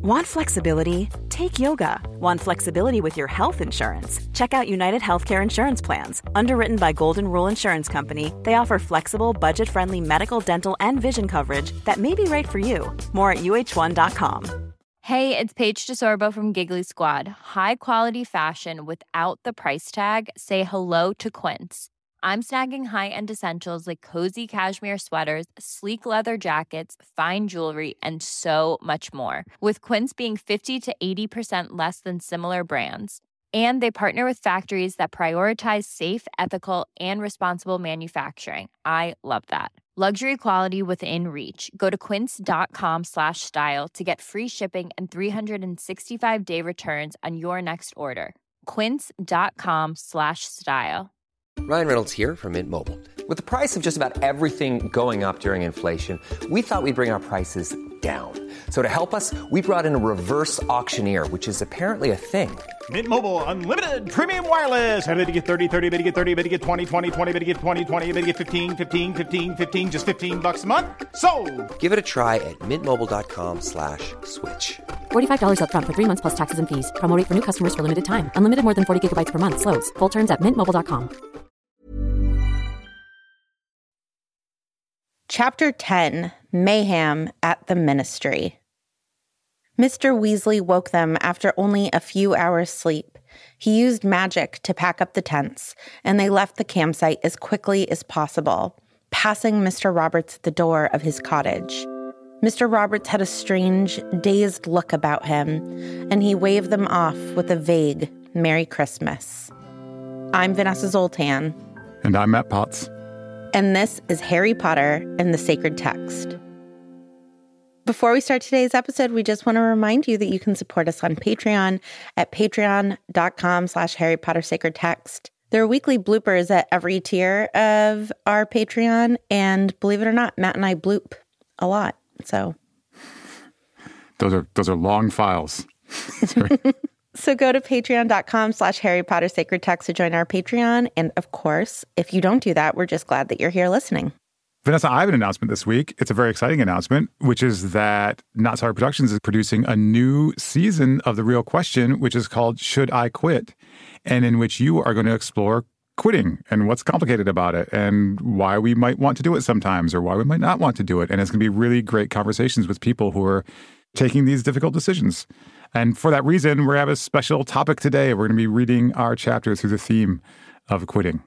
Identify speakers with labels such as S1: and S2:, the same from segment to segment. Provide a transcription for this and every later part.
S1: Want flexibility? Take yoga. Want flexibility with your health insurance? Check out United Healthcare Insurance Plans. Underwritten by Golden Rule Insurance Company, they offer flexible, budget-friendly medical, dental, and vision coverage that may be right for you. More at uh1.com.
S2: Hey, it's Paige DeSorbo from Giggly Squad. High quality fashion without the price tag. Say hello to Quince. I'm snagging high-end essentials like cozy cashmere sweaters, sleek leather jackets, fine jewelry, and so much more. With Quince being 50 to 80% less than similar brands. And they partner with factories that prioritize safe, ethical, and responsible manufacturing. I love that. Luxury quality within reach. Go to quince.com/style to get free shipping and 365-day returns on your next order. Quince.com/style.
S3: Ryan Reynolds here from Mint Mobile. With the price of just about everything going up during inflation, we thought we'd bring our prices down. So to help us, we brought in a reverse auctioneer, which is apparently a thing.
S4: Mint Mobile Unlimited Premium Wireless. How to get 30, 30, bit to get 30, bit to get 20, 20, 20, bit to get 20, 20, bit to get 15, 15, 15, 15, just $15 a month? Sold!
S3: Give it a try at mintmobile.com/switch.
S5: $45 up front for 3 months plus taxes and fees. Promo rate for new customers for limited time. Unlimited more than 40 gigabytes per month. Slows full terms at mintmobile.com.
S6: Chapter 10, Mayhem at the Ministry. Mr. Weasley woke them after only a few hours' sleep. He used magic to pack up the tents, and they left the campsite as quickly as possible, passing Mr. Roberts at the door of his cottage. Mr. Roberts had a strange, dazed look about him, and he waved them off with a vague Merry Christmas. I'm Vanessa Zoltan.
S7: And I'm Matt Potts.
S6: And this is Harry Potter and the Sacred Text. Before we start today's episode, we just want to remind you that you can support us on Patreon at patreon.com/Harry Potter Sacred Text. There are weekly bloopers at every tier of our Patreon, and believe it or not, Matt and I bloop a lot. So
S7: those are long files.
S6: So go to patreon.com/Harry Potter Sacred Text to join our Patreon. And of course, if you don't do that, we're just glad that you're here listening.
S7: Vanessa, I have an announcement this week. It's a very exciting announcement, which is that Not Sorry Productions is producing a new season of The Real Question, which is called Should I Quit? And in which you are going to explore quitting and what's complicated about it and why we might want to do it sometimes or why we might not want to do it. And it's going to be really great conversations with people who are taking these difficult decisions. And for that reason, we're going to have a special topic today. We're going to be reading our chapter through the theme of quitting.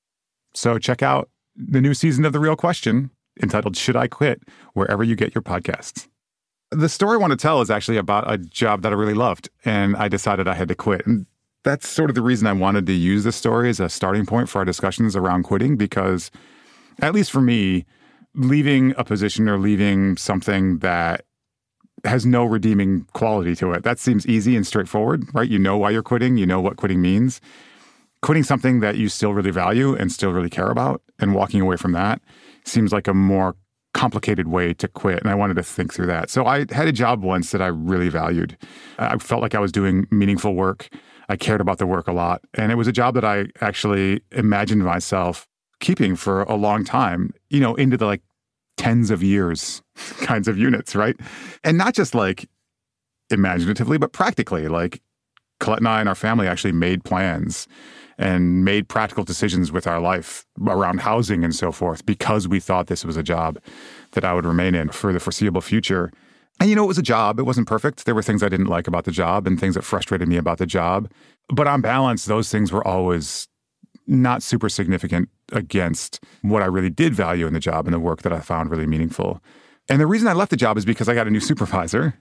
S7: So check out the new season of The Real Question, entitled Should I Quit?, wherever you get your podcasts. The story I want to tell is actually about a job that I really loved, and I decided I had to quit. And that's sort of the reason I wanted to use this story as a starting point for our discussions around quitting, because, at least for me, leaving a position or leaving something that has no redeeming quality to it, that seems easy and straightforward, right? You know why you're quitting. You know what quitting means. Quitting something that you still really value and still really care about and walking away from that seems like a more complicated way to quit. And I wanted to think through that. So I had a job once that I really valued. I felt like I was doing meaningful work. I cared about the work a lot. And it was a job that I actually imagined myself keeping for a long time, you know, into the tens of years kinds of units, right? And not just imaginatively, but practically. Colette and I and our family actually made plans and made practical decisions with our life around housing and so forth because we thought this was a job that I would remain in for the foreseeable future. And, it was a job. It wasn't perfect. There were things I didn't like about the job and things that frustrated me about the job. But on balance, those things were always not super significant against what I really did value in the job and the work that I found really meaningful. And the reason I left the job is because I got a new supervisor,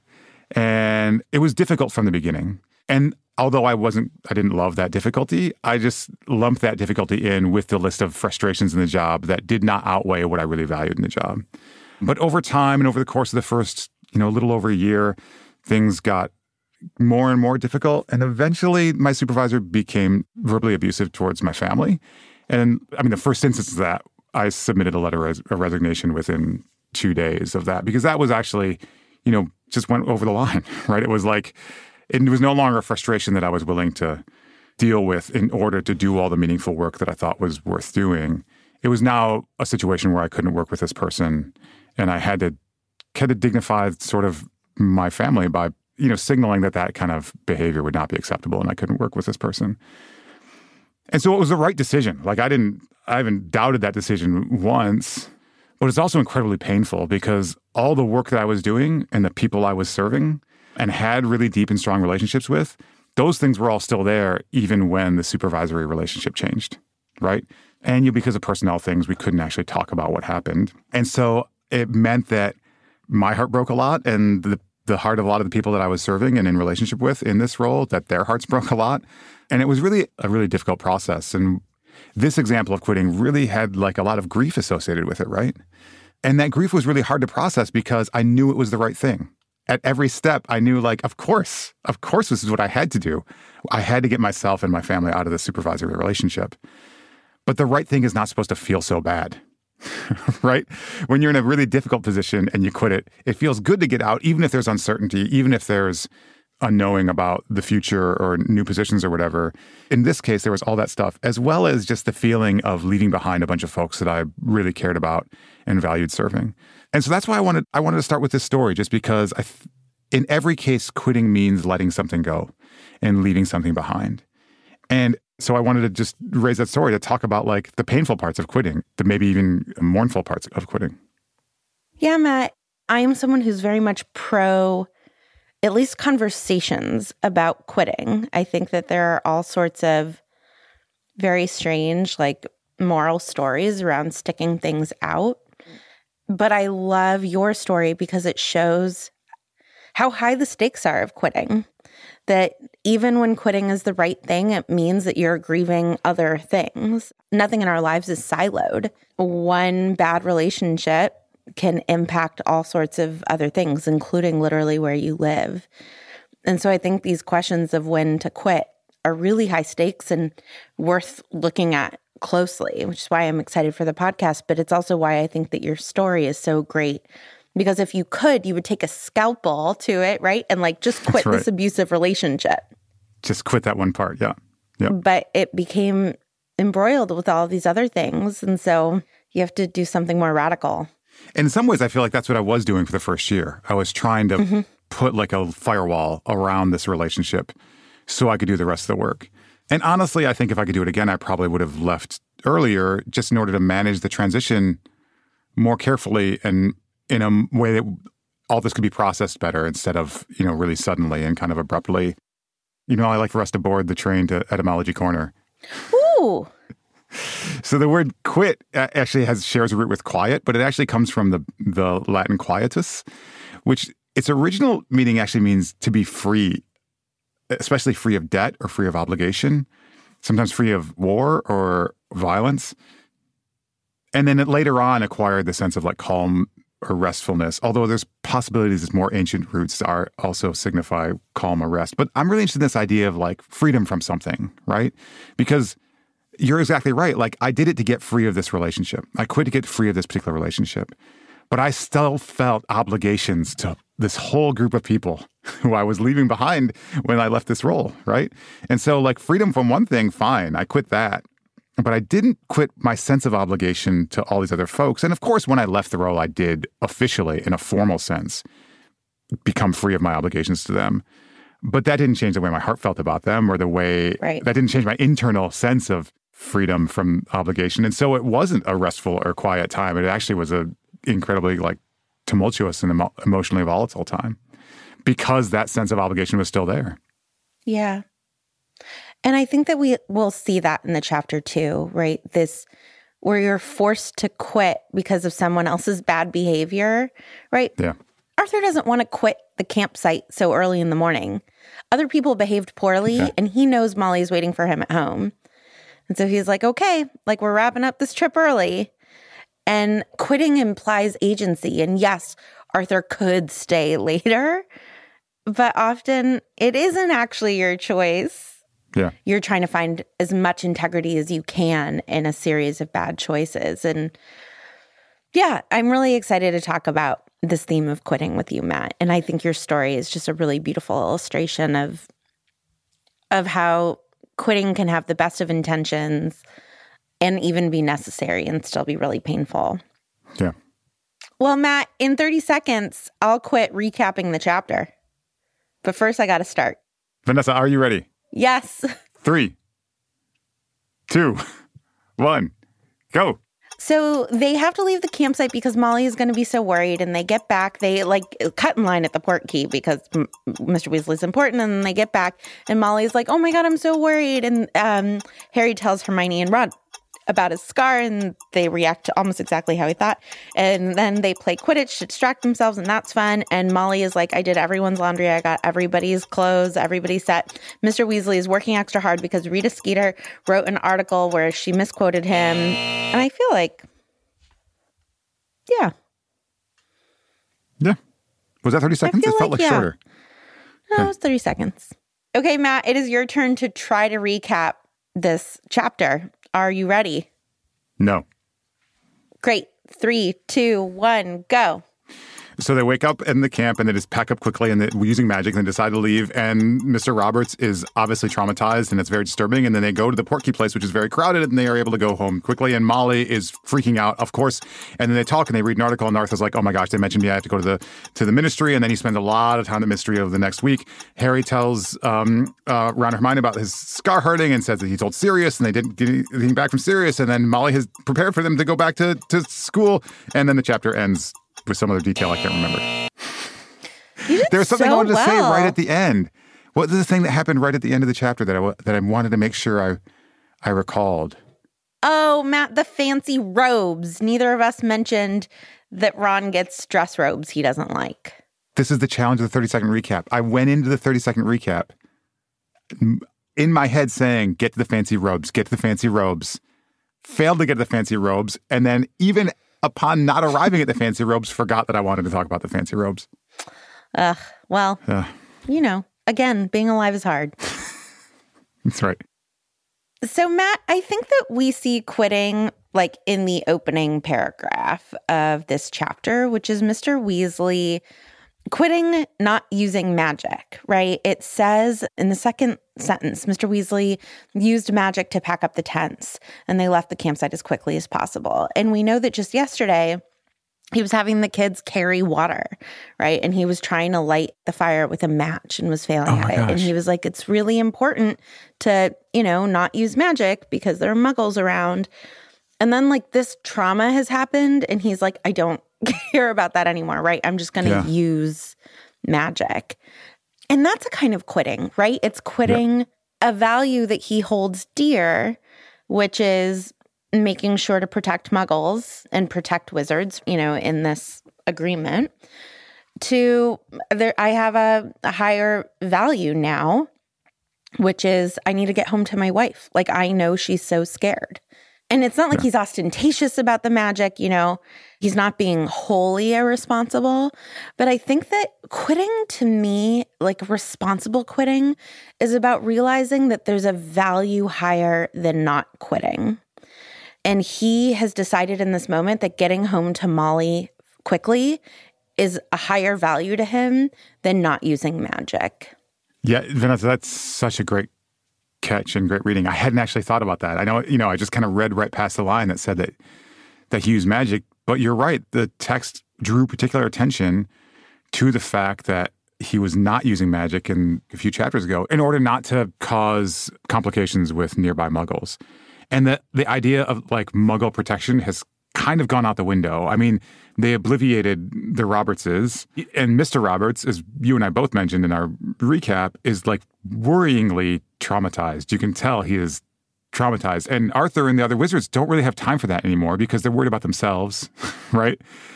S7: and it was difficult from the beginning. And although I didn't love that difficulty, I just lumped that difficulty in with the list of frustrations in the job that did not outweigh what I really valued in the job. But over time and over the course of the first, a little over a year, things got more and more difficult. And eventually my supervisor became verbally abusive towards my family. And the first instance of that, I submitted a letter of resignation within 2 days of that, because that was actually, just went over the line, right? It was it was no longer a frustration that I was willing to deal with in order to do all the meaningful work that I thought was worth doing. It was now a situation where I couldn't work with this person, and I had to dignify sort of my family by signaling that kind of behavior would not be acceptable and I couldn't work with this person. And so it was the right decision. Like I haven't doubted that decision once, but it's also incredibly painful because all the work that I was doing and the people I was serving and had really deep and strong relationships with, those things were all still there even when the supervisory relationship changed, right? And because of personnel things, we couldn't actually talk about what happened. And so it meant that my heart broke a lot and the heart of a lot of the people that I was serving and in relationship with in this role, that their hearts broke a lot. And it was really a really difficult process. And this example of quitting really had like a lot of grief associated with it, right? And that grief was really hard to process because I knew it was the right thing. At every step, I knew like, of course, this is what I had to do. I had to get myself and my family out of the supervisory relationship. But the right thing is not supposed to feel so bad, right? When you're in a really difficult position and you quit it, it feels good to get out, even if there's uncertainty, even if there's unknowing about the future or new positions or whatever. In this case, there was all that stuff, as well as just the feeling of leaving behind a bunch of folks that I really cared about and valued serving. And so that's why I wanted to start with this story, just because in every case, quitting means letting something go and leaving something behind. And so I wanted to just raise that story to talk about like the painful parts of quitting, the maybe even mournful parts of quitting.
S6: Yeah, Matt, I am someone who's very much pro at least conversations about quitting. I think that there are all sorts of very strange, like moral stories around sticking things out. But I love your story because it shows how high the stakes are of quitting. That even when quitting is the right thing, it means that you're grieving other things. Nothing in our lives is siloed. One bad relationship can impact all sorts of other things, including literally where you live. And so I think these questions of when to quit are really high stakes and worth looking at closely, which is why I'm excited for the podcast. But it's also why I think that your story is so great. Because if you could, you would take a scalpel to it, right? And like just quit this abusive relationship.
S7: Just quit that one part, yeah.
S6: But it became embroiled with all these other things. And so you have to do something more radical.
S7: And in some ways, I feel like that's what I was doing for the first year. I was trying to put like a firewall around this relationship so I could do the rest of the work. And honestly, I think if I could do it again, I probably would have left earlier just in order to manage the transition more carefully and in a way that all this could be processed better instead of, really suddenly and kind of abruptly. I like for us to board the train to Etymology Corner.
S6: Ooh.
S7: So the word quit actually shares a root with quiet, but it actually comes from the Latin quietus, which its original meaning actually means to be free, especially free of debt or free of obligation, sometimes free of war or violence. And then it later on acquired the sense of like calm or restfulness, although there's possibilities its more ancient roots are also signify calm or rest. But I'm really interested in this idea of like freedom from something, right? Because you're exactly right. Like I did it to get free of this relationship. I quit to get free of this particular relationship. But I still felt obligations to this whole group of people who I was leaving behind when I left this role, right? And so like freedom from one thing, fine, I quit that. But I didn't quit my sense of obligation to all these other folks. And of course, when I left the role, I did officially, in a formal sense, become free of my obligations to them. But that didn't change the way my heart felt about them or the way that didn't change my internal sense of freedom from obligation. And so it wasn't a restful or quiet time. It actually was a incredibly like tumultuous and emotionally volatile time because that sense of obligation was still there.
S6: Yeah. And I think that we will see that in the chapter too, right? This where you're forced to quit because of someone else's bad behavior, right?
S7: Yeah.
S6: Arthur doesn't want to quit the campsite so early in the morning. Other people behaved poorly, and he knows Molly's waiting for him at home. And so he's like, okay, like we're wrapping up this trip early. And quitting implies agency. And yes, Arthur could stay later, but often it isn't actually your choice.
S7: Yeah.
S6: You're trying to find as much integrity as you can in a series of bad choices. And yeah, I'm really excited to talk about this theme of quitting with you, Matt. And I think your story is just a really beautiful illustration of how quitting can have the best of intentions and even be necessary and still be really painful.
S7: Yeah.
S6: Well, Matt, in 30 seconds, I'll quit recapping the chapter. But first, I got to start.
S7: Vanessa, are you ready?
S6: Yes.
S7: 3, 2, 1, go.
S6: So they have to leave the campsite because Molly is going to be so worried, and they get back. They cut in line at the port key because Mr. Weasley's important, and then they get back, and Molly's like, "Oh my God, I'm so worried." And Harry tells Hermione and Ron about his scar, and they react to almost exactly how he thought. And then they play Quidditch to distract themselves, and that's fun. And Molly is like, "I did everyone's laundry. I got everybody's clothes, everybody's set." Mr. Weasley is working extra hard because Rita Skeeter wrote an article where she misquoted him. And I feel like, yeah.
S7: Was that 30 seconds? It felt like shorter.
S6: No, it was 30 seconds. Okay, Matt, it is your turn to try to recap this chapter. Are you ready?
S7: No.
S6: Great. 3, 2, 1, go.
S7: So they wake up in the camp and they just pack up quickly and they're using magic and they decide to leave. And Mr. Roberts is obviously traumatized and it's very disturbing. And then they go to the Portkey place, which is very crowded, and they are able to go home quickly. And Molly is freaking out, of course. And then they talk and they read an article, and Arthur's like, "Oh my gosh, they mentioned me. I have to go to the ministry." And then he spends a lot of time at the ministry over the next week. Harry tells Ron and Hermione about his scar hurting and says that he told Sirius and they didn't get anything back from Sirius. And then Molly has prepared for them to go back to school. And then the chapter ends with some other detail I can't remember. There was something I wanted to say right at the end. What is the thing that happened right at the end of the chapter that I wanted to make sure I recalled?
S6: Oh, Matt, the fancy robes. Neither of us mentioned that Ron gets dress robes he doesn't like.
S7: This is the challenge of the 30-second recap. I went into the 30-second recap in my head saying, "Get to the fancy robes, get to the fancy robes." Failed to get to the fancy robes, and then even upon not arriving at the fancy robes, forgot that I wanted to talk about the fancy robes.
S6: Well, again, being alive is hard.
S7: That's right.
S6: So, Matt, I think that we see quitting like in the opening paragraph of this chapter, which is Mr. Weasley quitting not using magic, right? It says in the second sentence, Mr. Weasley used magic to pack up the tents, and they left the campsite as quickly as possible. And we know that just yesterday, he was having the kids carry water, right? And he was trying to light the fire with a match and was failing at it.
S7: Gosh.
S6: And he was like, it's really important to, not use magic because there are muggles around. And then like this trauma has happened, and he's like, I don't care about that anymore, right? I'm just going to use magic. And that's a kind of quitting, right? It's quitting a value that he holds dear, which is making sure to protect muggles and protect wizards, in this agreement. I have a higher value now, which is I need to get home to my wife. Like, I know she's so scared. And it's not like he's ostentatious about the magic, he's not being wholly irresponsible. But I think that quitting, to me, like responsible quitting, is about realizing that there's a value higher than not quitting. And he has decided in this moment that getting home to Molly quickly is a higher value to him than not using magic.
S7: Yeah, Vanessa, that's such a great catch and great reading. I hadn't actually thought about that. I know, I just kind of read right past the line that said that he used magic, but you're right. The text drew particular attention to the fact that he was not using magic a few chapters ago in order not to cause complications with nearby muggles. And the idea of like muggle protection has kind of gone out the window. I mean, they obliviated the Robertses, and Mr. Roberts, as you and I both mentioned in our recap, is like worryingly traumatized. You can tell he is traumatized. And Arthur and the other wizards don't really have time for that anymore because they're worried about themselves, right?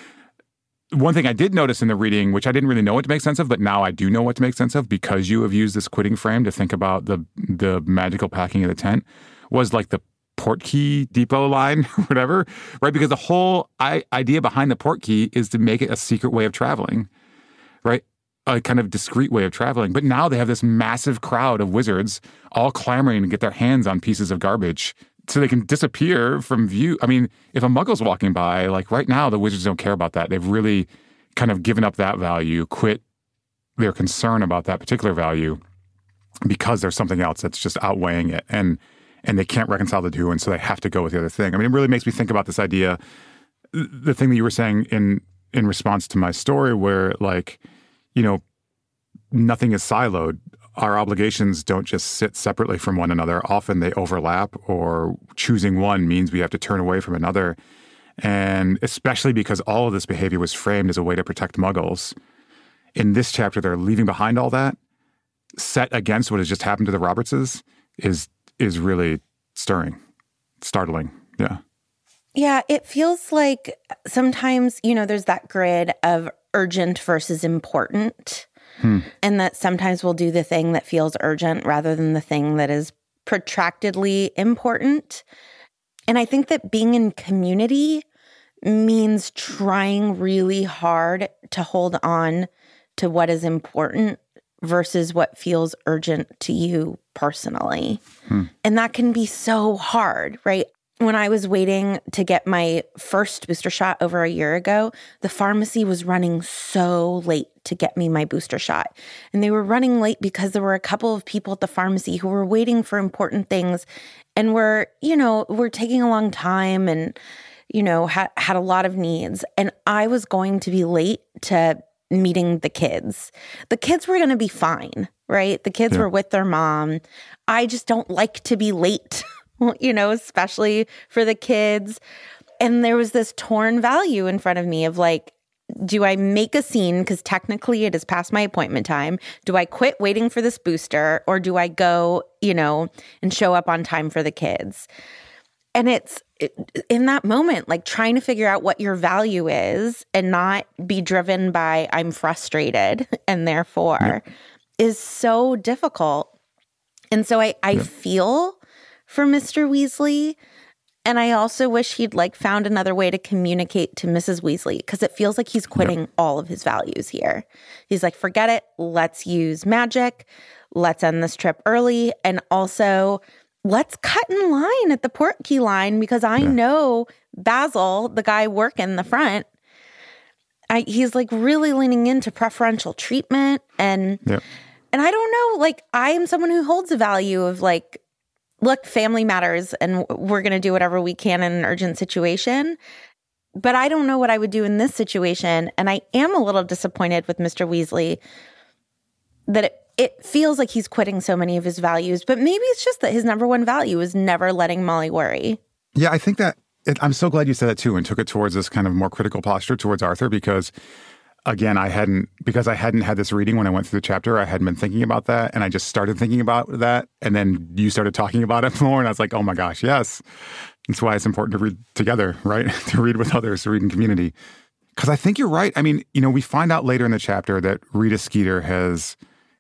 S7: One thing I did notice in the reading, which I didn't really know what to make sense of, but now I do know what to make sense of because you have used this quitting frame to think about the magical packing of the tent, was like the Portkey depot line or whatever, right? Because the whole idea behind the Portkey is to make it a secret way of traveling, right? A kind of discreet way of traveling. But now they have this massive crowd of wizards all clamoring to get their hands on pieces of garbage so they can disappear from view. I mean, if a muggle's walking by, like right now, the wizards don't care about that. They've really kind of given up that value, quit their concern about that particular value because there's something else that's just outweighing it. And they can't reconcile the two, and so they have to go with the other thing. I mean, it really makes me think about this idea, the thing that you were saying in response to my story where, like, nothing is siloed. Our obligations don't just sit separately from one another. Often they overlap, or choosing one means we have to turn away from another. And especially because all of this behavior was framed as a way to protect Muggles. In this chapter, they're leaving behind all that, set against what has just happened to the Robertses, is really stirring, startling. Yeah.
S6: Yeah, it feels like sometimes, there's that grid of urgent versus important. And that sometimes we'll do the thing that feels urgent rather than the thing that is protractedly important. And I think that being in community means trying really hard to hold on to what is important versus what feels urgent to you personally. And that can be so hard, right? When I was waiting to get my first booster shot over a year ago, the pharmacy was running so late to get me my booster shot. And they were running late because there were a couple of people at the pharmacy who were waiting for important things and were taking a long time and, had a lot of needs. And I was going to be late to meeting the kids. The kids were going to be fine, right? The kids were with their mom. I just don't like to be late. Especially for the kids. And there was this torn value in front of me of like, do I make a scene because technically it is past my appointment time? Do I quit waiting for this booster, or do I go, and show up on time for the kids? And it's in that moment, like trying to figure out what your value is and not be driven by I'm frustrated and therefore is so difficult. And so I feel for Mr. Weasley. And I also wish he'd found another way to communicate to Mrs. Weasley, because it feels like he's quitting all of his values here. He's like, forget it. Let's use magic. Let's end this trip early. And also, let's cut in line at the Portkey line, because I know Basil, the guy working the front, he's really leaning into preferential treatment. And I don't know, I am someone who holds a value of look, family matters, and we're going to do whatever we can in an urgent situation. But I don't know what I would do in this situation. And I am a little disappointed with Mr. Weasley that it feels like he's quitting so many of his values. But maybe it's just that his number one value is never letting Molly worry.
S7: Yeah, I think that I'm so glad you said that too, and took it towards this kind of more critical posture towards Arthur, because again, I hadn't had this reading when I went through the chapter. I hadn't been thinking about that, and I just started thinking about that, and then you started talking about it more, and I was like, oh my gosh, yes. That's why it's important to read together, right? To read with others, to read in community. Because I think you're right. I mean, we find out later in the chapter that Rita Skeeter has,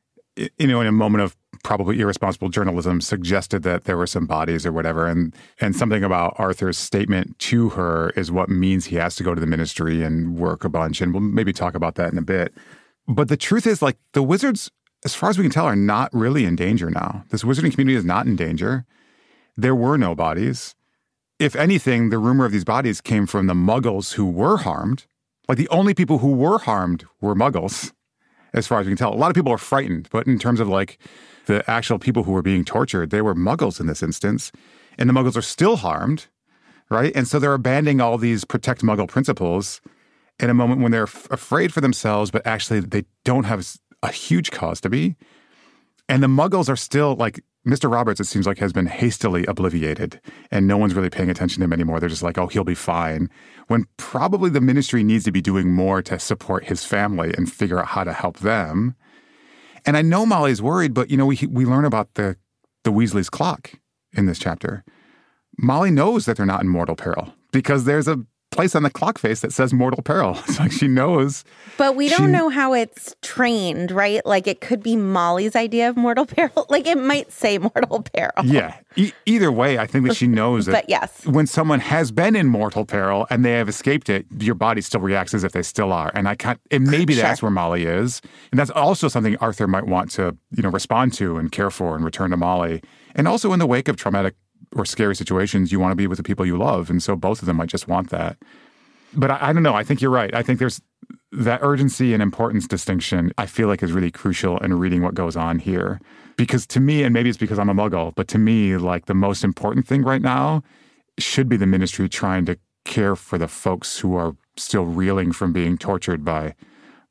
S7: in a moment of probably irresponsible journalism, suggested that there were some bodies or whatever. And something about Arthur's statement to her is what means he has to go to the ministry and work a bunch. And we'll maybe talk about that in a bit. But the truth is, the wizards, as far as we can tell, are not really in danger now. This wizarding community is not in danger. There were no bodies. If anything, the rumor of these bodies came from the Muggles who were harmed. The only people who were harmed were Muggles, as far as we can tell. A lot of people are frightened, but in terms of the actual people who were being tortured, they were Muggles in this instance. And the Muggles are still harmed, right? And so they're abandoning all these protect Muggle principles in a moment when they're afraid for themselves, but actually they don't have a huge cause to be. And the Muggles are still, Mr. Roberts, it seems like, has been hastily obliviated, and no one's really paying attention to him anymore. They're just like, oh, he'll be fine. When probably the ministry needs to be doing more to support his family and figure out how to help them. And I know Molly's worried, but, we learn about the Weasley's clock in this chapter. Molly knows that they're not in mortal peril because there's a place on the clock face that says mortal peril. It's she knows.
S6: But we don't know how it's trained, right? It could be Molly's idea of mortal peril. It might say mortal peril.
S7: Yeah. Either way, I think that she knows that
S6: but yes,
S7: when someone has been in mortal peril and they have escaped it, your body still reacts as if they still are. And maybe that's where Molly is. And that's also something Arthur might want to, respond to and care for and return to Molly. And also in the wake of traumatic or scary situations, you want to be with the people you love. And so both of them might just want that. But I don't know. I think you're right. I think there's that urgency and importance distinction I feel like is really crucial in reading what goes on here. Because to me, and maybe it's because I'm a Muggle, but to me, the most important thing right now should be the ministry trying to care for the folks who are still reeling from being tortured by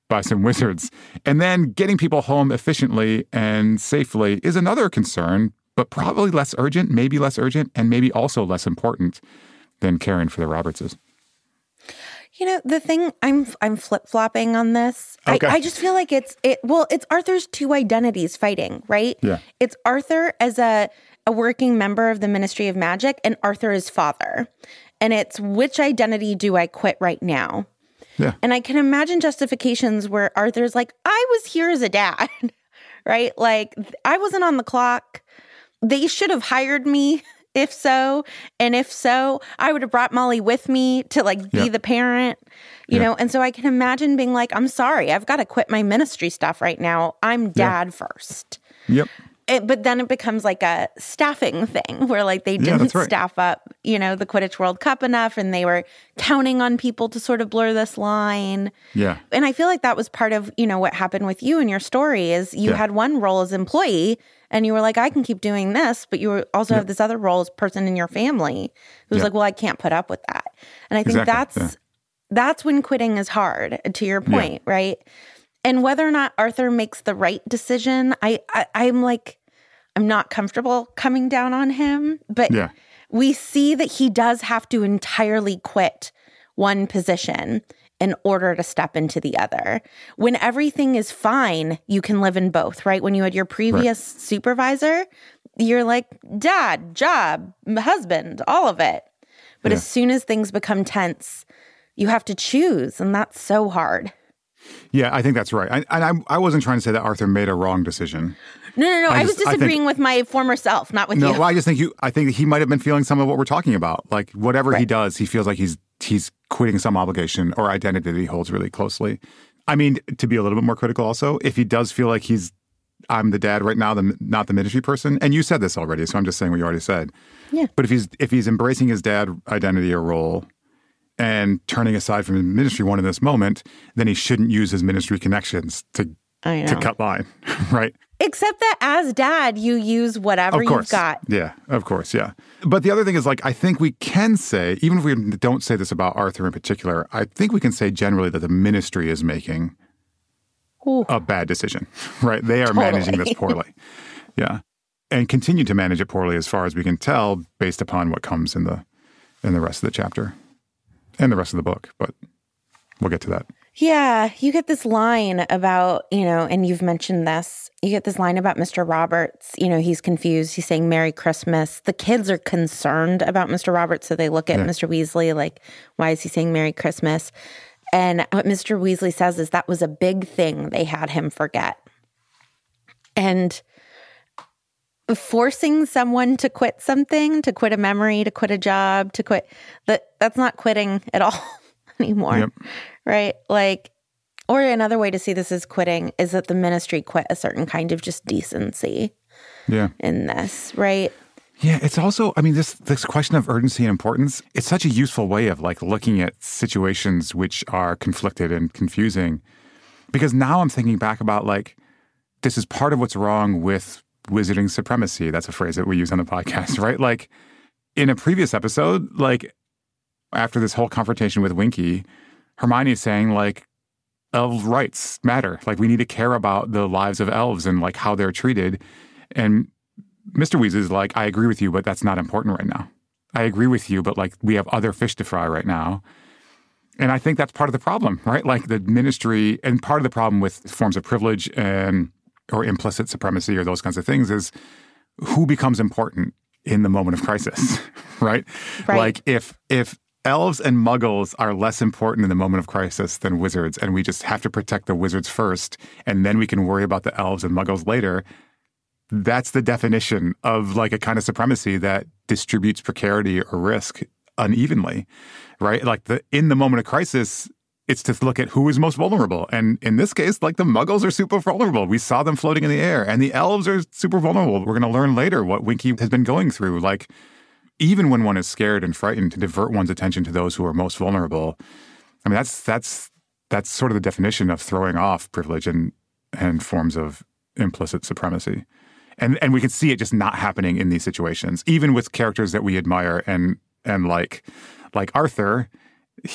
S7: by some wizards. And then getting people home efficiently and safely is another concern, but probably less urgent, and maybe also less important than caring for the Robertses.
S6: You know, the thing, I'm flip-flopping on this.
S7: Okay.
S6: I just feel like it's Arthur's two identities fighting, right?
S7: Yeah.
S6: It's Arthur as a working member of the Ministry of Magic and Arthur as father. And it's which identity do I quit right now?
S7: Yeah.
S6: And I can imagine justifications where Arthur's like, I was here as a dad, right? Like, I wasn't on the clock. They should have hired me. If so, I would have brought Molly with me to be the parent, you know? And so I can imagine being like, I'm sorry, I've got to quit my ministry stuff right now. I'm dad first.
S7: Yep.
S6: But then it becomes like a staffing thing where they didn't staff up, the Quidditch World Cup enough and they were counting on people to sort of blur this line.
S7: Yeah.
S6: And I feel like that was part of, what happened with you in your story is you had one role as employee and you were like, I can keep doing this, but you also have this other role as person in your family who's like, well, I can't put up with that. And I think that's when quitting is hard, to your point, right? And whether or not Arthur makes the right decision, I'm not comfortable coming down on him, but we see that he does have to entirely quit one position in order to step into the other. When everything is fine, you can live in both, right? When you had your previous supervisor, you're like, dad, job, husband, all of it. But as soon as things become tense, you have to choose, and that's so hard.
S7: Yeah, I think that's right. I wasn't trying to say that Arthur made a wrong decision.
S6: No. I was disagreeing with my former self, not with you.
S7: No, I just think I think he might have been feeling some of what we're talking about. Like whatever he does, he feels like he's quitting some obligation or identity that he holds really closely. I mean, to be a little bit more critical also, if he does feel like I'm the dad right now, not the ministry person, and you said this already, so I'm just saying what you already said. Yeah. But if he's embracing his dad identity or role and turning aside from his ministry one in this moment, then he shouldn't use his ministry connections to cut line, right?
S6: Except that as dad, you use whatever you've got.
S7: Yeah, of course, yeah. But the other thing is, I think we can say, even if we don't say this about Arthur in particular, I think we can say generally that the ministry is making a bad decision, right? They are managing this poorly. Yeah. And continue to manage it poorly as far as we can tell based upon what comes in the rest of the chapter and the rest of the book. But we'll get to that.
S6: Yeah, you get this line about, and you've mentioned this, you get this line about Mr. Roberts, he's confused. He's saying Merry Christmas. The kids are concerned about Mr. Roberts, so they look at Mr. Weasley like, why is he saying Merry Christmas? And what Mr. Weasley says is that was a big thing they had him forget. And forcing someone to quit something, to quit a memory, to quit a job, to quit, that's not quitting at all anymore. Right? Or another way to see this as quitting is that the ministry quit a certain kind of just decency in this, right?
S7: Yeah, it's also, this question of urgency and importance, it's such a useful way of looking at situations which are conflicted and confusing. Because now I'm thinking back about this is part of what's wrong with wizarding supremacy. That's a phrase that we use on the podcast, right? In a previous episode, after this whole confrontation with Winky, Hermione is saying, elf rights matter. We need to care about the lives of elves and, how they're treated. And Mr. Weasley is like, I agree with you, but that's not important right now. I agree with you, but, we have other fish to fry right now. And I think that's part of the problem, right? The ministry, and part of the problem with forms of privilege or implicit supremacy or those kinds of things is who becomes important in the moment of crisis, right? If elves and muggles are less important in the moment of crisis than wizards, and we just have to protect the wizards first, and then we can worry about the elves and muggles later. That's the definition of a kind of supremacy that distributes precarity or risk unevenly, right? In the moment of crisis, it's to look at who is most vulnerable. And in this case, the muggles are super vulnerable. We saw them floating in the air, and the elves are super vulnerable. We're going to learn later what Winky has been going through. Even when one is scared and frightened, to divert one's attention to those who are most vulnerable. That's sort of the definition of throwing off privilege and forms of implicit supremacy. And we can see it just not happening in these situations, even with characters that we admire and like Arthur.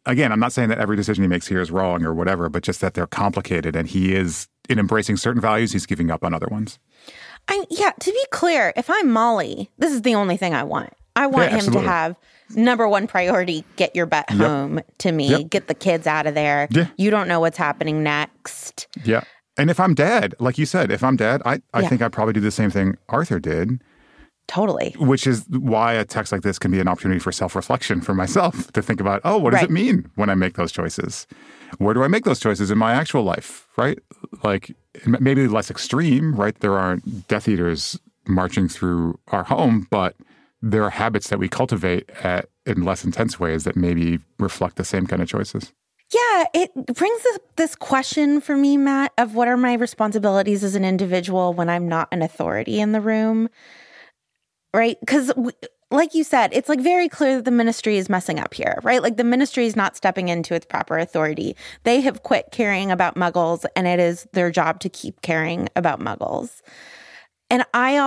S7: again, I'm not saying that every decision he makes here is wrong or whatever, but just that they're complicated. And he is, in embracing certain values, he's giving up on other ones.
S6: To be clear, if I'm Molly, this is the only thing I want. I want him to have number one priority, get your butt home to me, get the kids out of there. Yeah. You don't know what's happening next.
S7: Yeah. And if I'm dad, like you said, if I'm dad, I think I'd probably do the same thing Arthur did.
S6: Totally.
S7: Which is why a text like this can be an opportunity for self-reflection for myself to think about, what does it mean when I make those choices? Where do I make those choices in my actual life, right? Like, maybe less extreme, right? There aren't Death Eaters marching through our home, but there are habits that we cultivate in less intense ways that maybe reflect the same kind of choices.
S6: Yeah, it brings this question for me, Matt, of what are my responsibilities as an individual when I'm not an authority in the room, right? Because like you said, it's like very clear that the ministry is messing up here, right? Like the ministry is not stepping into its proper authority. They have quit caring about Muggles, and it is their job to keep caring about Muggles. And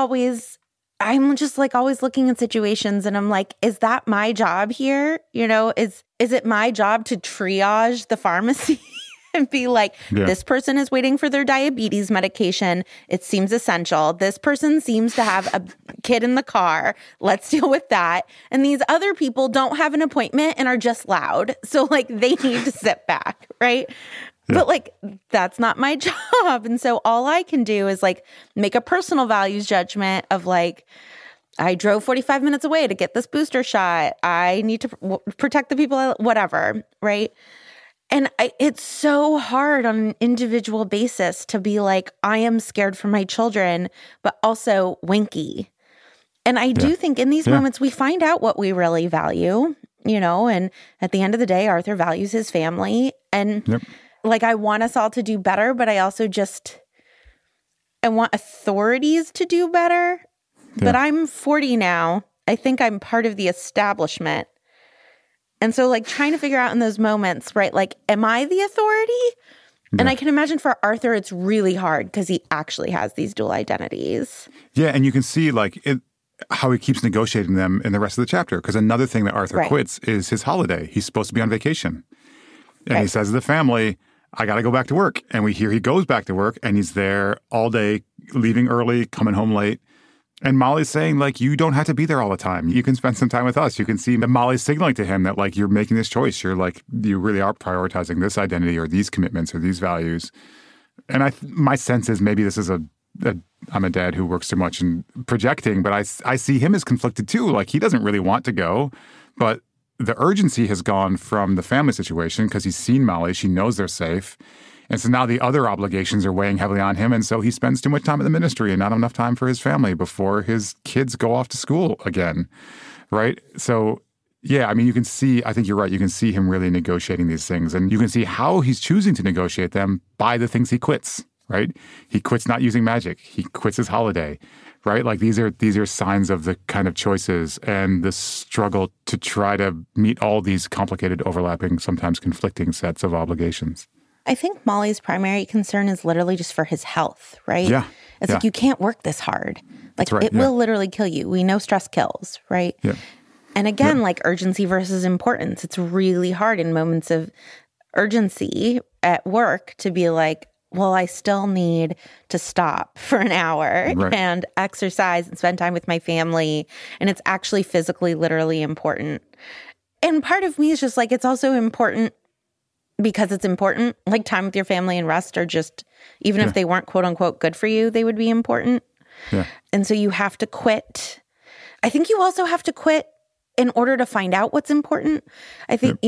S6: I'm just like always looking at situations and I'm like, is that my job here? Is it my job to triage the pharmacy and be like, this person is waiting for their diabetes medication. It seems essential. This person seems to have a kid in the car. Let's deal with that. And these other people don't have an appointment and are just loud. So like they need to sit back, right? Yeah. But like, that's not my job. And so all I can do is like make a personal values judgment of like, I drove 45 minutes away to get this booster shot. I need to protect the people, whatever, right? And it's so hard on an individual basis to be like, I am scared for my children, but also Winky. And I do think in these moments, we find out what we really value, and at the end of the day, Arthur values his family. And like, I want us all to do better, but I also I want authorities to do better. Yeah. But I'm 40 now. I think I'm part of the establishment. And so like trying to figure out in those moments, right? Like, am I the authority? Yeah. And I can imagine for Arthur, it's really hard because he actually has these dual identities.
S7: Yeah. And you can see like how he keeps negotiating them in the rest of the chapter. Because another thing that Arthur quits is his holiday. He's supposed to be on vacation. And he says to the family, I got to go back to work. And we hear he goes back to work and he's there all day, leaving early, coming home late. And Molly's saying, like, you don't have to be there all the time. You can spend some time with us. You can see that Molly's signaling to him that, like, you're making this choice. You're like, you really are prioritizing this identity or these commitments or these values. And my sense is maybe this is I'm a dad who works too much and projecting, but I see him as conflicted too. Like, he doesn't really want to go, but the urgency has gone from the family situation because he's seen Molly. She knows they're safe. And so now the other obligations are weighing heavily on him. And so he spends too much time at the ministry and not enough time for his family before his kids go off to school again, right? So, yeah, I mean, you can see, I think you're right. You can see him really negotiating these things. And you can see how he's choosing to negotiate them by the things he quits, right? He quits not using magic. He quits his holiday, right? Like these are signs of the kind of choices and the struggle to try to meet all these complicated, overlapping, sometimes conflicting sets of obligations.
S6: I think Molly's primary concern is literally just for his health, right?
S7: Yeah.
S6: It's like, you can't work this hard. Like, it will literally kill you. We know stress kills, right?
S7: Yeah.
S6: And again, like urgency versus importance. It's really hard in moments of urgency at work to be like, well, I still need to stop for an hour and exercise and spend time with my family. And it's actually physically, literally important. And part of me is just like, it's also important because it's important. Like time with your family and rest are just, even if they weren't quote unquote good for you, they would be important. Yeah. And so you have to quit. I think you also have to quit in order to find out what's important. I think,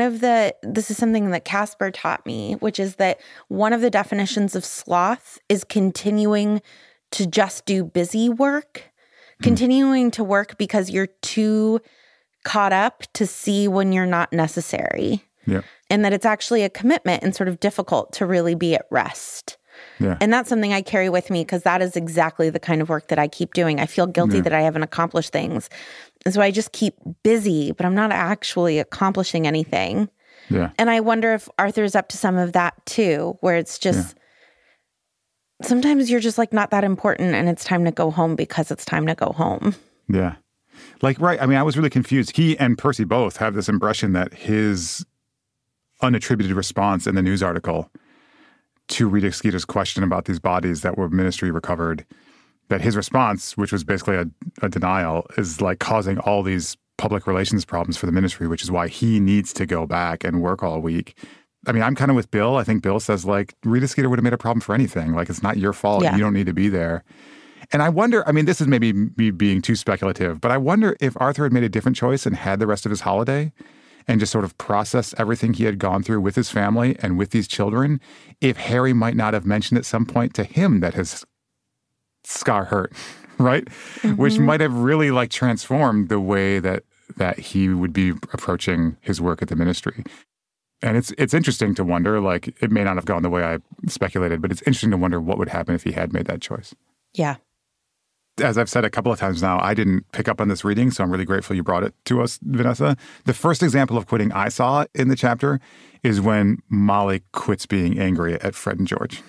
S6: this is something that Casper taught me, which is that one of the definitions of sloth is continuing to just do busy work, continuing to work because you're too caught up to see when you're not necessary. Yeah. And that it's actually a commitment and sort of difficult to really be at rest. Yeah. And that's something I carry with me because that is exactly the kind of work that I keep doing. I feel guilty that I haven't accomplished things. And so I just keep busy, but I'm not actually accomplishing anything. Yeah. And I wonder if Arthur's up to some of that too, where it's just sometimes you're just like not that important and it's time to go home because it's time to go home.
S7: Yeah. Like, right. I mean, I was really confused. He and Percy both have this impression that his unattributed response in the news article to Rita Skeeter's question about these bodies that were ministry recovered, that his response, which was basically a denial, is like causing all these public relations problems for the ministry, which is why he needs to go back and work all week. I mean, I'm kind of with Bill. I think Bill says, like, Rita Skeeter would have made a problem for anything. Like, it's not your fault. Yeah. You don't need to be there. And I wonder, I mean, this is maybe me being too speculative, but I wonder if Arthur had made a different choice and had the rest of his holiday and just sort of processed everything he had gone through with his family and with these children, if Harry might not have mentioned at some point to him that his scar hurt, right? Mm-hmm. Which might have really, like, transformed the way that he would be approaching his work at the ministry. And it's interesting to wonder, like, it may not have gone the way I speculated, but it's interesting to wonder what would happen if he had made that choice.
S6: Yeah.
S7: As I've said a couple of times now, I didn't pick up on this reading, so I'm really grateful you brought it to us, Vanessa. The first example of quitting I saw in the chapter is when Molly quits being angry at Fred and George.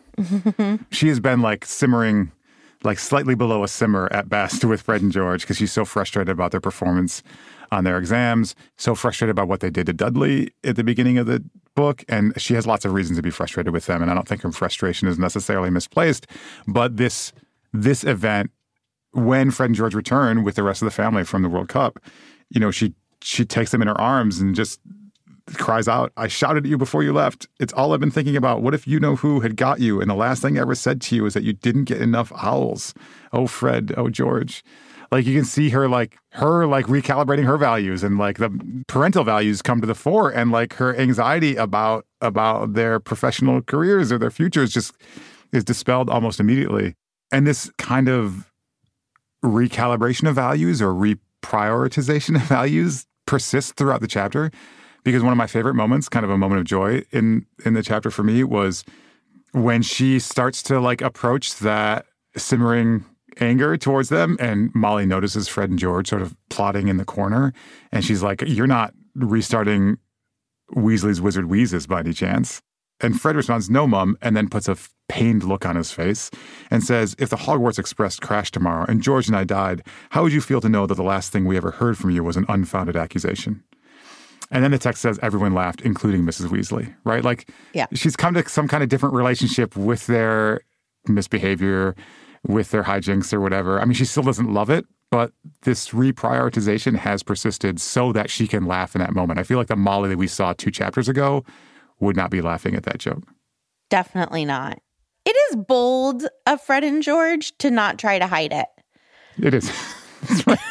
S7: She has been, like, simmering, like, slightly below a simmer at best with Fred and George because she's so frustrated about their performance on their exams, so frustrated about what they did to Dudley at the beginning of the book, and she has lots of reasons to be frustrated with them, and I don't think her frustration is necessarily misplaced. But this event, when Fred and George return with the rest of the family from the World Cup, you know, she takes them in her arms and just cries out, "I shouted at you before you left. It's all I've been thinking about. What if you know who had got you? And the last thing I ever said to you is that you didn't get enough owls. Oh, Fred. Oh, George." Like, you can see her recalibrating her values, and, like, the parental values come to the fore, and, like, her anxiety about their professional careers or their futures just is dispelled almost immediately. And this kind of recalibration of values or reprioritization of values persists throughout the chapter, because one of my favorite moments, kind of a moment of joy in the chapter for me, was when she starts to, like, approach that simmering anger towards them, and Molly notices Fred and George sort of plotting in the corner, and she's like, "You're not restarting Weasley's Wizard Wheezes by any chance?" And Fred responds, "No, Mum," and then puts a pained look on his face and says, "If the Hogwarts Express crashed tomorrow and George and I died, how would you feel to know that the last thing we ever heard from you was an unfounded accusation?" And then the text says everyone laughed, including Mrs. Weasley, right? Like, yeah. She's come to some kind of different relationship with their misbehavior, with their hijinks or whatever. I mean, she still doesn't love it, but this reprioritization has persisted so that she can laugh in that moment. I feel like the Molly that we saw 2 chapters ago would not be laughing at that joke.
S6: Definitely not. It is bold of Fred and George to not try to hide it.
S7: It is. That's right.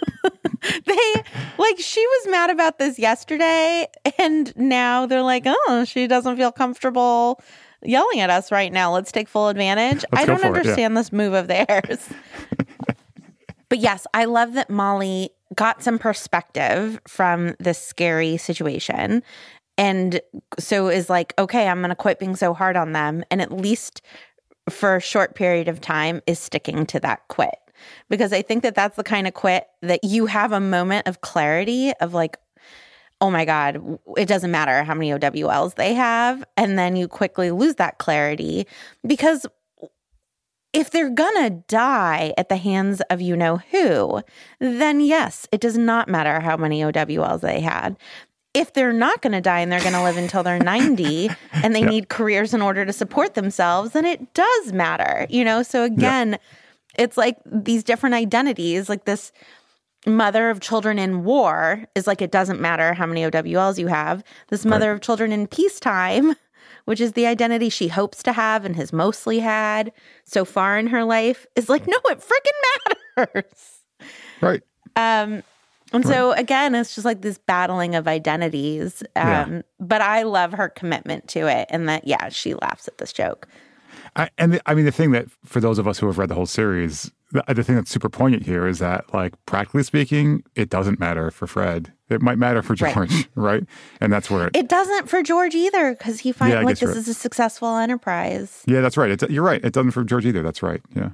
S6: She was mad about this yesterday, and now they're like, "Oh, she doesn't feel comfortable yelling at us right now. Let's take full advantage." I don't understand this move of theirs. But yes, I love that Molly got some perspective from this scary situation, and so is like, okay, I'm going to quit being so hard on them, and at least for a short period of time is sticking to that quit. Because I think that that's the kind of quit that you have a moment of clarity of, like, oh my God, it doesn't matter how many OWLs they have. And then you quickly lose that clarity, because if they're gonna die at the hands of you-know-who, then yes, it does not matter how many OWLs they had. If they're not going to die and they're going to live until they're 90 and they need careers in order to support themselves, then it does matter, So again, it's like these different identities, like this mother of children in war is like, it doesn't matter how many OWLs you have. This mother of children in peacetime, which is the identity she hopes to have and has mostly had so far in her life, is like, no, it freaking matters.
S7: Right.
S6: So again, it's just like this battling of identities. But I love her commitment to it, and that, she laughs at this joke.
S7: The thing that, for those of us who have read the whole series, the thing that's super poignant here is that, like, practically speaking, it doesn't matter for Fred. It might matter for George, right? And that's where
S6: it doesn't for George either, because he finds this is a successful enterprise.
S7: Yeah, that's right. You're right. It doesn't for George either. That's right. Yeah.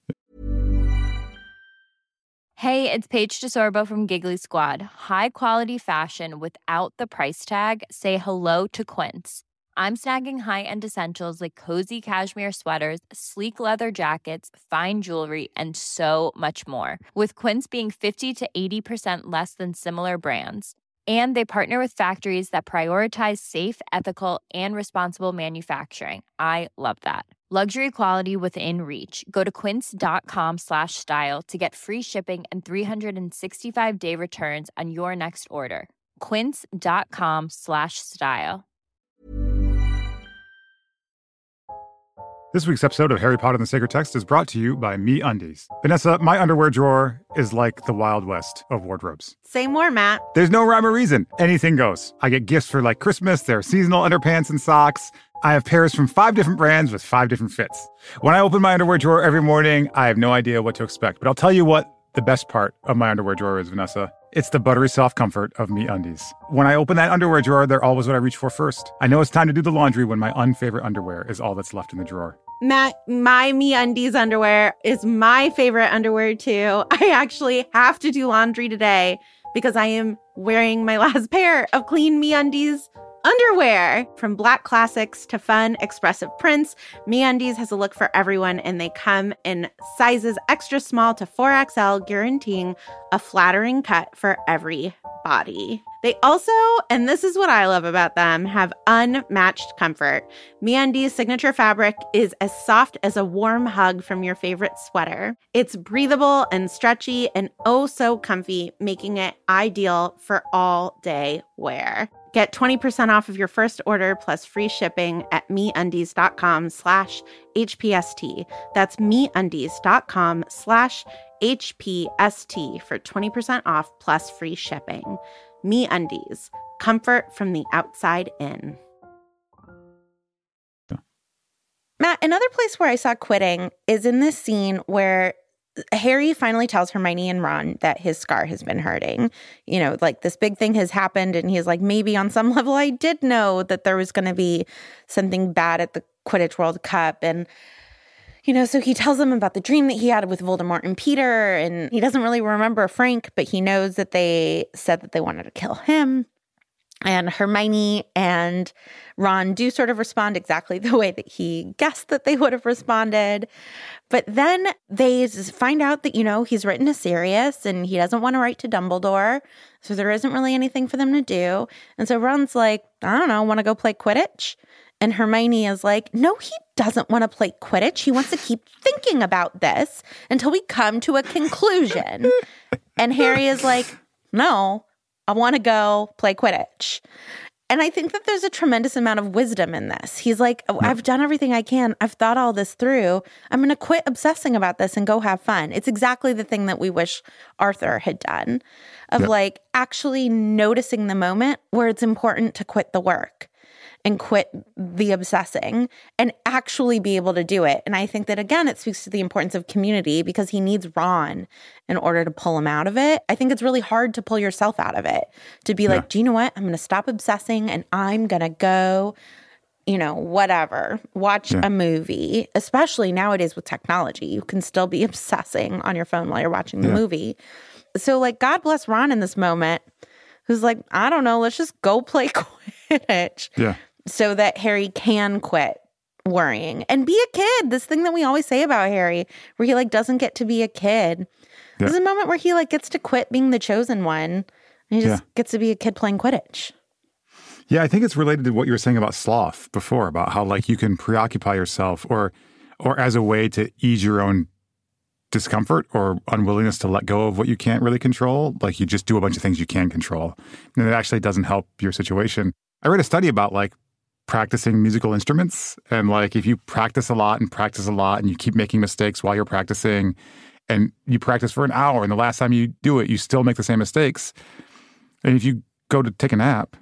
S2: Hey, it's Paige DeSorbo from Giggly Squad. High quality fashion without the price tag. Say hello to Quince. I'm snagging high-end essentials like cozy cashmere sweaters, sleek leather jackets, fine jewelry, and so much more. With Quince being 50 to 80% less than similar brands. And they partner with factories that prioritize safe, ethical, and responsible manufacturing. I love that. Luxury quality within reach. Go to quince.com/style to get free shipping and 365-day returns on your next order. Quince.com/style.
S7: This week's episode of Harry Potter and the Sacred Text is brought to you by MeUndies. Vanessa, my underwear drawer is like the Wild West of wardrobes.
S6: Say more, Matt.
S7: There's no rhyme or reason. Anything goes. I get gifts for like Christmas. There are seasonal underpants and socks. I have pairs from 5 different brands with 5 different fits. When I open my underwear drawer every morning, I have no idea what to expect. But I'll tell you what the best part of my underwear drawer is, Vanessa. It's the buttery soft comfort of MeUndies. When I open that underwear drawer, they're always what I reach for first. I know it's time to do the laundry when my unfavorite underwear is all that's left in the drawer.
S6: Matt, my MeUndies underwear is my favorite underwear too. I actually have to do laundry today because I am wearing my last pair of clean MeUndies underwear. From black classics to fun, expressive prints, MeUndies has a look for everyone, and they come in sizes extra small to 4XL, guaranteeing a flattering cut for every body. They also, and this is what I love about them, have unmatched comfort. MeUndies' signature fabric is as soft as a warm hug from your favorite sweater. It's breathable and stretchy and oh so comfy, making it ideal for all-day wear. Get 20% off of your first order plus free shipping at MeUndies.com/HPST. That's MeUndies.com/HPST for 20% off plus free shipping. MeUndies, comfort from the outside in. Matt, another place where I saw quitting is in this scene where Harry finally tells Hermione and Ron that his scar has been hurting. You know, like this big thing has happened, and he's like, maybe on some level I did know that there was going to be something bad at the Quidditch World Cup. And, you know, so he tells them about the dream that he had with Voldemort and Peter, and he doesn't really remember Frank, but he knows that they said that they wanted to kill him. And Hermione and Ron do sort of respond exactly the way that he guessed that they would have responded. But then they find out that, you know, he's written to Sirius and he doesn't want to write to Dumbledore. So there isn't really anything for them to do. And so Ron's like, I don't know, want to go play Quidditch? And Hermione is like, no, he doesn't want to play Quidditch. He wants to keep thinking about this until we come to a conclusion. And Harry is like, no, I want to go play Quidditch. And I think that there's a tremendous amount of wisdom in this. He's like, oh, I've done everything I can. I've thought all this through. I'm going to quit obsessing about this and go have fun. It's exactly the thing that we wish Arthur had done, of like actually noticing the moment where it's important to quit the work and quit the obsessing and actually be able to do it. And I think that, again, it speaks to the importance of community because he needs Ron in order to pull him out of it. I think it's really hard to pull yourself out of it, to be like, do you know what? I'm going to stop obsessing and I'm going to go, you know, whatever, watch a movie, especially nowadays with technology. You can still be obsessing on your phone while you're watching the movie. So, like, God bless Ron in this moment, who's like, I don't know, let's just go play Quidditch. Yeah. So that Harry can quit worrying and be a kid. This thing that we always say about Harry, where he like doesn't get to be a kid. There's a moment where he like gets to quit being the chosen one. And he just gets to be a kid playing Quidditch.
S7: Yeah, I think it's related to what you were saying about sloth before, about how like you can preoccupy yourself or as a way to ease your own discomfort or unwillingness to let go of what you can't really control. Like you just do a bunch of things you can control. And it actually doesn't help your situation. I read a study about like practicing musical instruments. And like if you practice a lot and you keep making mistakes while you're practicing and you practice for an hour and the last time you do it, you still make the same mistakes. And if you go to take a nap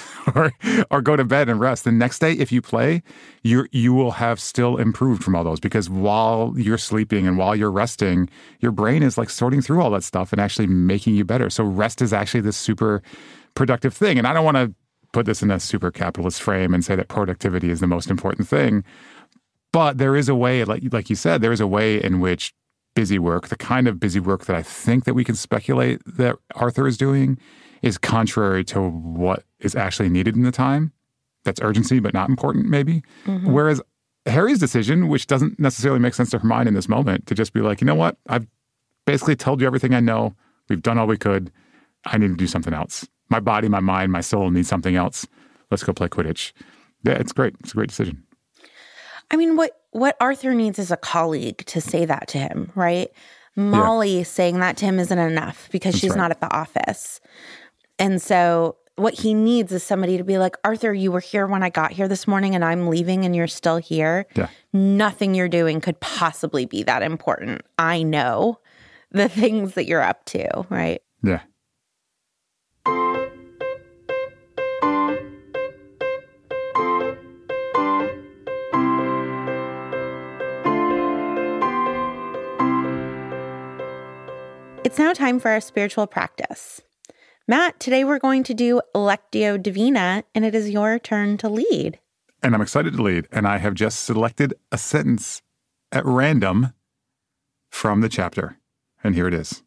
S7: or go to bed and rest, the next day if you play, you will have still improved from all those because while you're sleeping and while you're resting, your brain is like sorting through all that stuff and actually making you better. So rest is actually this super productive thing. And I don't want to put this in a super capitalist frame and say that productivity is the most important thing. But there is a way, like you said, there is a way in which busy work, the kind of busy work that I think that we can speculate that Arthur is doing, is contrary to what is actually needed in the time. That's urgency, but not important, maybe. Mm-hmm. Whereas Harry's decision, which doesn't necessarily make sense to Hermione in this moment, to just be like, you know what? I've basically told you everything I know. We've done all we could. I need to do something else. My body, my mind, my soul need something else. Let's go play Quidditch. Yeah, it's great. It's a great decision.
S6: I mean, what Arthur needs is a colleague to say that to him, right? Molly saying that to him isn't enough because she's not at the office. And so what he needs is somebody to be like, Arthur, you were here when I got here this morning and I'm leaving and you're still here.
S7: Yeah.
S6: Nothing you're doing could possibly be that important. I know the things that you're up to, right?
S7: Yeah.
S6: It's now time for our spiritual practice. Matt, today we're going to do Lectio Divina, and it is your turn to lead.
S7: And I'm excited to lead, and I have just selected a sentence at random from the chapter. And here it is.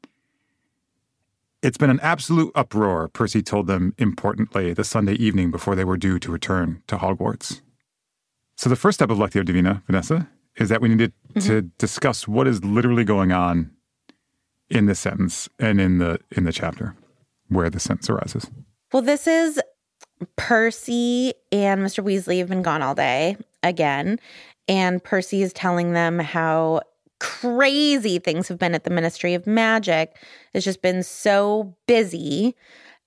S7: It's been an absolute uproar, Percy told them importantly the Sunday evening before they were due to return to Hogwarts. So the first step of Lectio Divina, Vanessa, is that we needed to discuss what is literally going on in this sentence and in the chapter where the sentence arises.
S6: Well, this is Percy and Mr. Weasley have been gone all day again, and Percy is telling them how crazy things have been at the Ministry of Magic. It's just been so busy,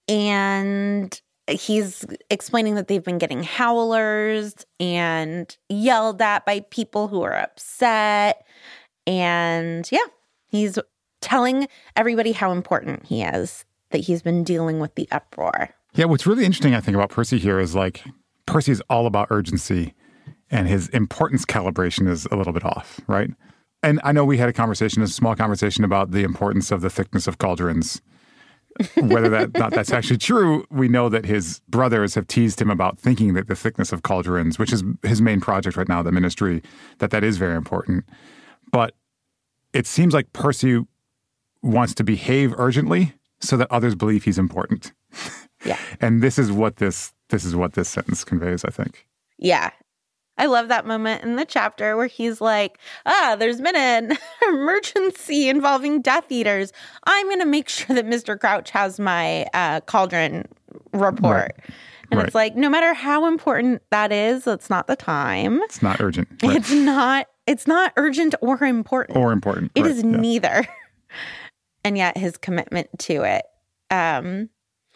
S6: and he's explaining that they've been getting howlers and yelled at by people who are upset, and he's telling everybody how important he is, that he's been dealing with the uproar.
S7: Yeah, what's really interesting, I think, about Percy here is Percy's all about urgency and his importance calibration is a little bit off, right? And I know we had a small conversation about the importance of the thickness of cauldrons. Whether that's actually true, we know that his brothers have teased him about thinking that the thickness of cauldrons, which is his main project right now, the Ministry, that is very important. But it seems like Percy wants to behave urgently so that others believe he's important.
S6: Yeah.
S7: And this is what this sentence conveys, I think.
S6: Yeah. I love that moment in the chapter where he's like, there's been an emergency involving Death Eaters. I'm going to make sure that Mr. Crouch has my cauldron report. Right. And it's like, no matter how important that is, it's not the time. It's
S7: not urgent.
S6: Right. It's not urgent or important. It is neither. And yet his commitment to it. And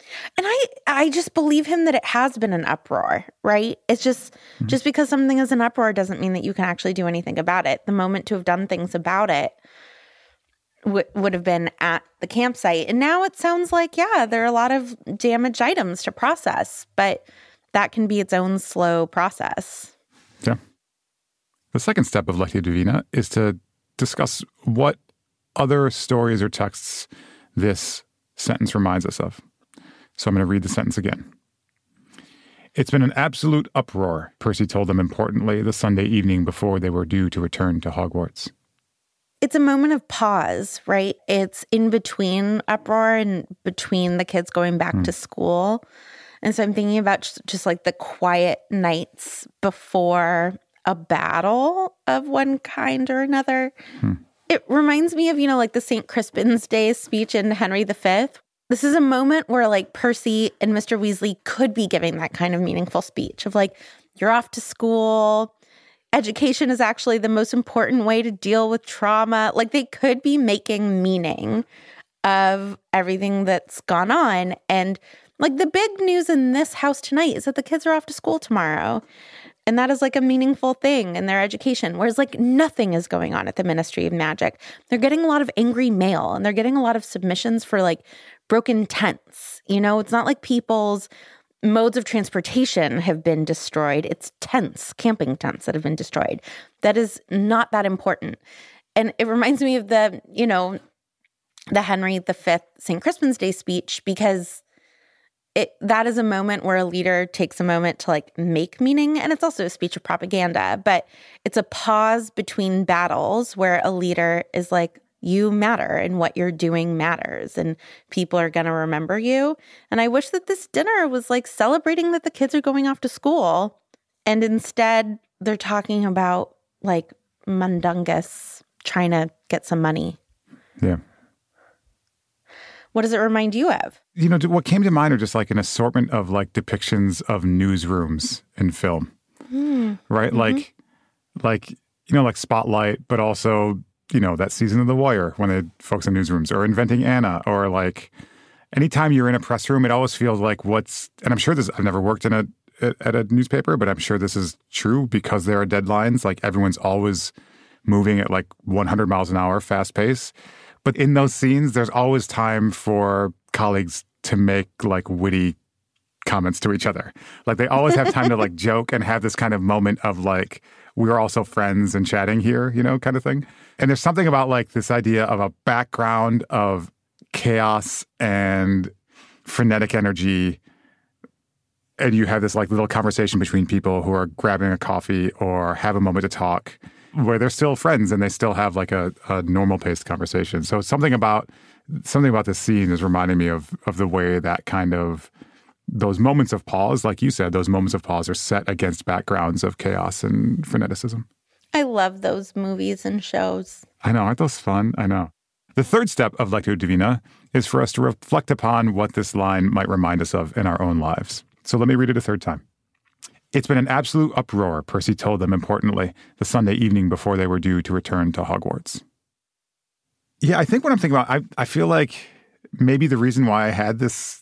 S6: I just believe him that it has been an uproar, right? It's just because something is an uproar doesn't mean that you can actually do anything about it. The moment to have done things about it would have been at the campsite. And now it sounds like, there are a lot of damaged items to process, but that can be its own slow process.
S7: Yeah. The second step of Lectio Divina is to discuss what other stories or texts this sentence reminds us of. So I'm going to read the sentence again. It's been an absolute uproar, Percy told them importantly the Sunday evening before they were due to return to Hogwarts.
S6: It's a moment of pause, right? It's in between uproar and between the kids going back to school. And so I'm thinking about just like the quiet nights before a battle of one kind or another. It reminds me of, like the St. Crispin's Day speech in Henry V. This is a moment where like Percy and Mr. Weasley could be giving that kind of meaningful speech of like, you're off to school. Education is actually the most important way to deal with trauma. Like they could be making meaning of everything that's gone on. And like the big news in this house tonight is that the kids are off to school tomorrow. And that is like a meaningful thing in their education, whereas like nothing is going on at the Ministry of Magic. They're getting a lot of angry mail and they're getting a lot of submissions for like broken tents. It's not like people's modes of transportation have been destroyed. It's tents, camping tents that have been destroyed. That is not that important. And it reminds me of the Henry V St. Crispin's Day speech because that is a moment where a leader takes a moment to like make meaning, and it's also a speech of propaganda, but it's a pause between battles where a leader is like, you matter and what you're doing matters and people are going to remember you. And I wish that this dinner was like celebrating that the kids are going off to school, and instead they're talking about like Mundungus trying to get some money.
S7: Yeah.
S6: What does it remind you of?
S7: You know, what came to mind are just like an assortment of like depictions of newsrooms in film, right? Mm-hmm. Like, you know, like Spotlight, but also, you know, that season of The Wire when they focus on newsrooms, or Inventing Anna, or like anytime you're in a press room, it always feels like and I'm sure I've never worked at a newspaper, but I'm sure this is true because there are deadlines. Like everyone's always moving at like 100 miles an hour, fast pace. But in those scenes, there's always time for colleagues to make like witty comments to each other. Like they always have time to like joke and have this kind of moment of like, we're also friends and chatting here, you know, kind of thing. And there's something about like this idea of a background of chaos and frenetic energy. And you have this like little conversation between people who are grabbing a coffee or have a moment to talk, where they're still friends and they still have like a normal paced conversation. So something about this scene is reminding me of the way that kind of those moments of pause, like you said, those moments of pause are set against backgrounds of chaos and freneticism.
S6: I love those movies and shows.
S7: I know. Aren't those fun? I know. The third step of Lectio Divina is for us to reflect upon what this line might remind us of in our own lives. So let me read it a third time. It's been an absolute uproar, Percy told them importantly, the Sunday evening before they were due to return to Hogwarts. Yeah, I think what I'm thinking about, I feel like maybe the reason why I had this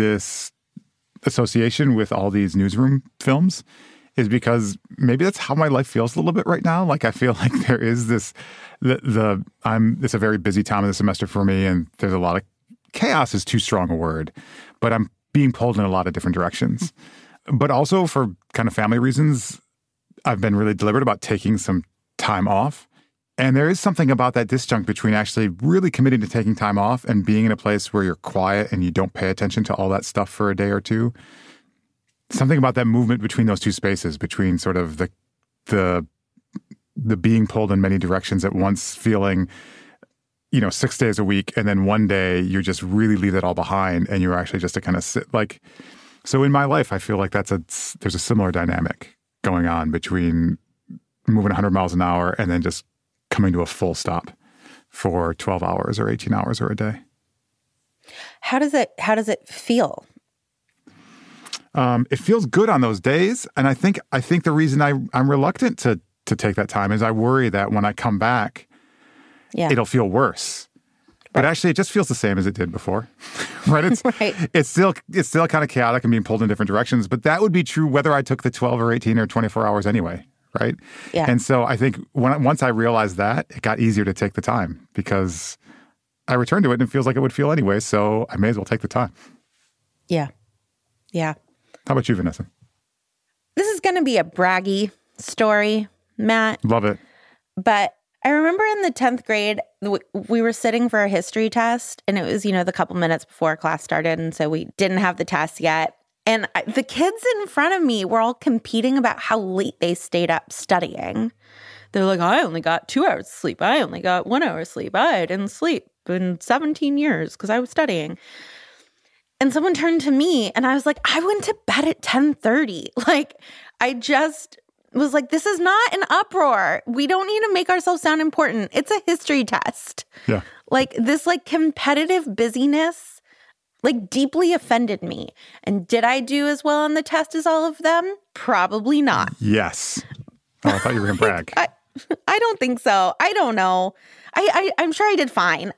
S7: association with all these newsroom films is because maybe that's how my life feels a little bit right now. Like I feel like there is this, it's a very busy time of the semester for me, and there's a lot of chaos is too strong a word, but I'm being pulled in a lot of different directions. But also for kind of family reasons, I've been really deliberate about taking some time off. And there is something about that disjunct between actually really committing to taking time off and being in a place where you're quiet and you don't pay attention to all that stuff for a day or two. Something about that movement between those two spaces, between sort of the being pulled in many directions at once, feeling, 6 days a week, and then one day you just really leave it all behind and you're actually just to kind of sit like. So in my life, I feel like there's a similar dynamic going on between moving 100 miles an hour and then just coming to a full stop for 12 hours or 18 hours or a day.
S6: How does it feel?
S7: It feels good on those days. And I think the reason I'm reluctant to take that time is I worry that when I come back, it'll feel worse. But actually, it just feels the same as it did before, right? It's still kind of chaotic and being pulled in different directions. But that would be true whether I took the 12 or 18 or 24 hours anyway, right? Yeah. And so I think once I realized that, it got easier to take the time because I returned to it and it feels like it would feel anyway. So I may as well take the time.
S6: Yeah. Yeah.
S7: How about you, Vanessa?
S6: This is going to be a braggy story, Matt.
S7: Love it.
S6: But I remember in the 10th grade, we were sitting for a history test, and it was, the couple minutes before class started, and so we didn't have the test yet. And the kids in front of me were all competing about how late they stayed up studying. They're like, I only got 2 hours of sleep. I only got 1 hour of sleep. I didn't sleep in 17 years because I was studying. And someone turned to me, and I was like, I went to bed at 10:30. Like, I just was like, this is not an uproar. We don't need to make ourselves sound important. It's a history test.
S7: Yeah.
S6: Like this competitive busyness deeply offended me. And did I do as well on the test as all of them? Probably not.
S7: Yes. Oh, I thought you were going to brag.
S6: I don't think so. I don't know. I'm sure I did fine.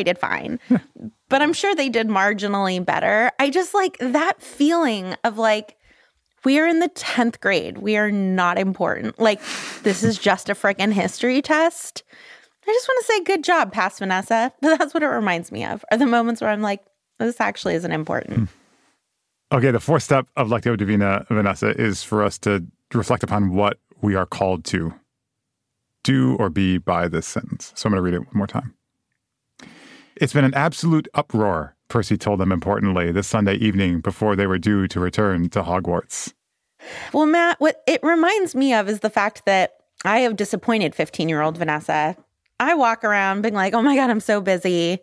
S6: But I'm sure they did marginally better. I just that feeling of we are in the 10th grade. We are not important. This is just a freaking history test. I just want to say good job, past Vanessa. But that's what it reminds me of, are the moments where I'm like, this actually isn't important.
S7: Okay, the fourth step of Lectio Divina, Vanessa, is for us to reflect upon what we are called to do or be by this sentence. So I'm going to read it one more time. It's been an absolute uproar, Percy told them importantly, this Sunday evening before they were due to return to Hogwarts.
S6: Well, Matt, what it reminds me of is the fact that I have disappointed 15-year-old Vanessa. I walk around being like, oh my God, I'm so busy.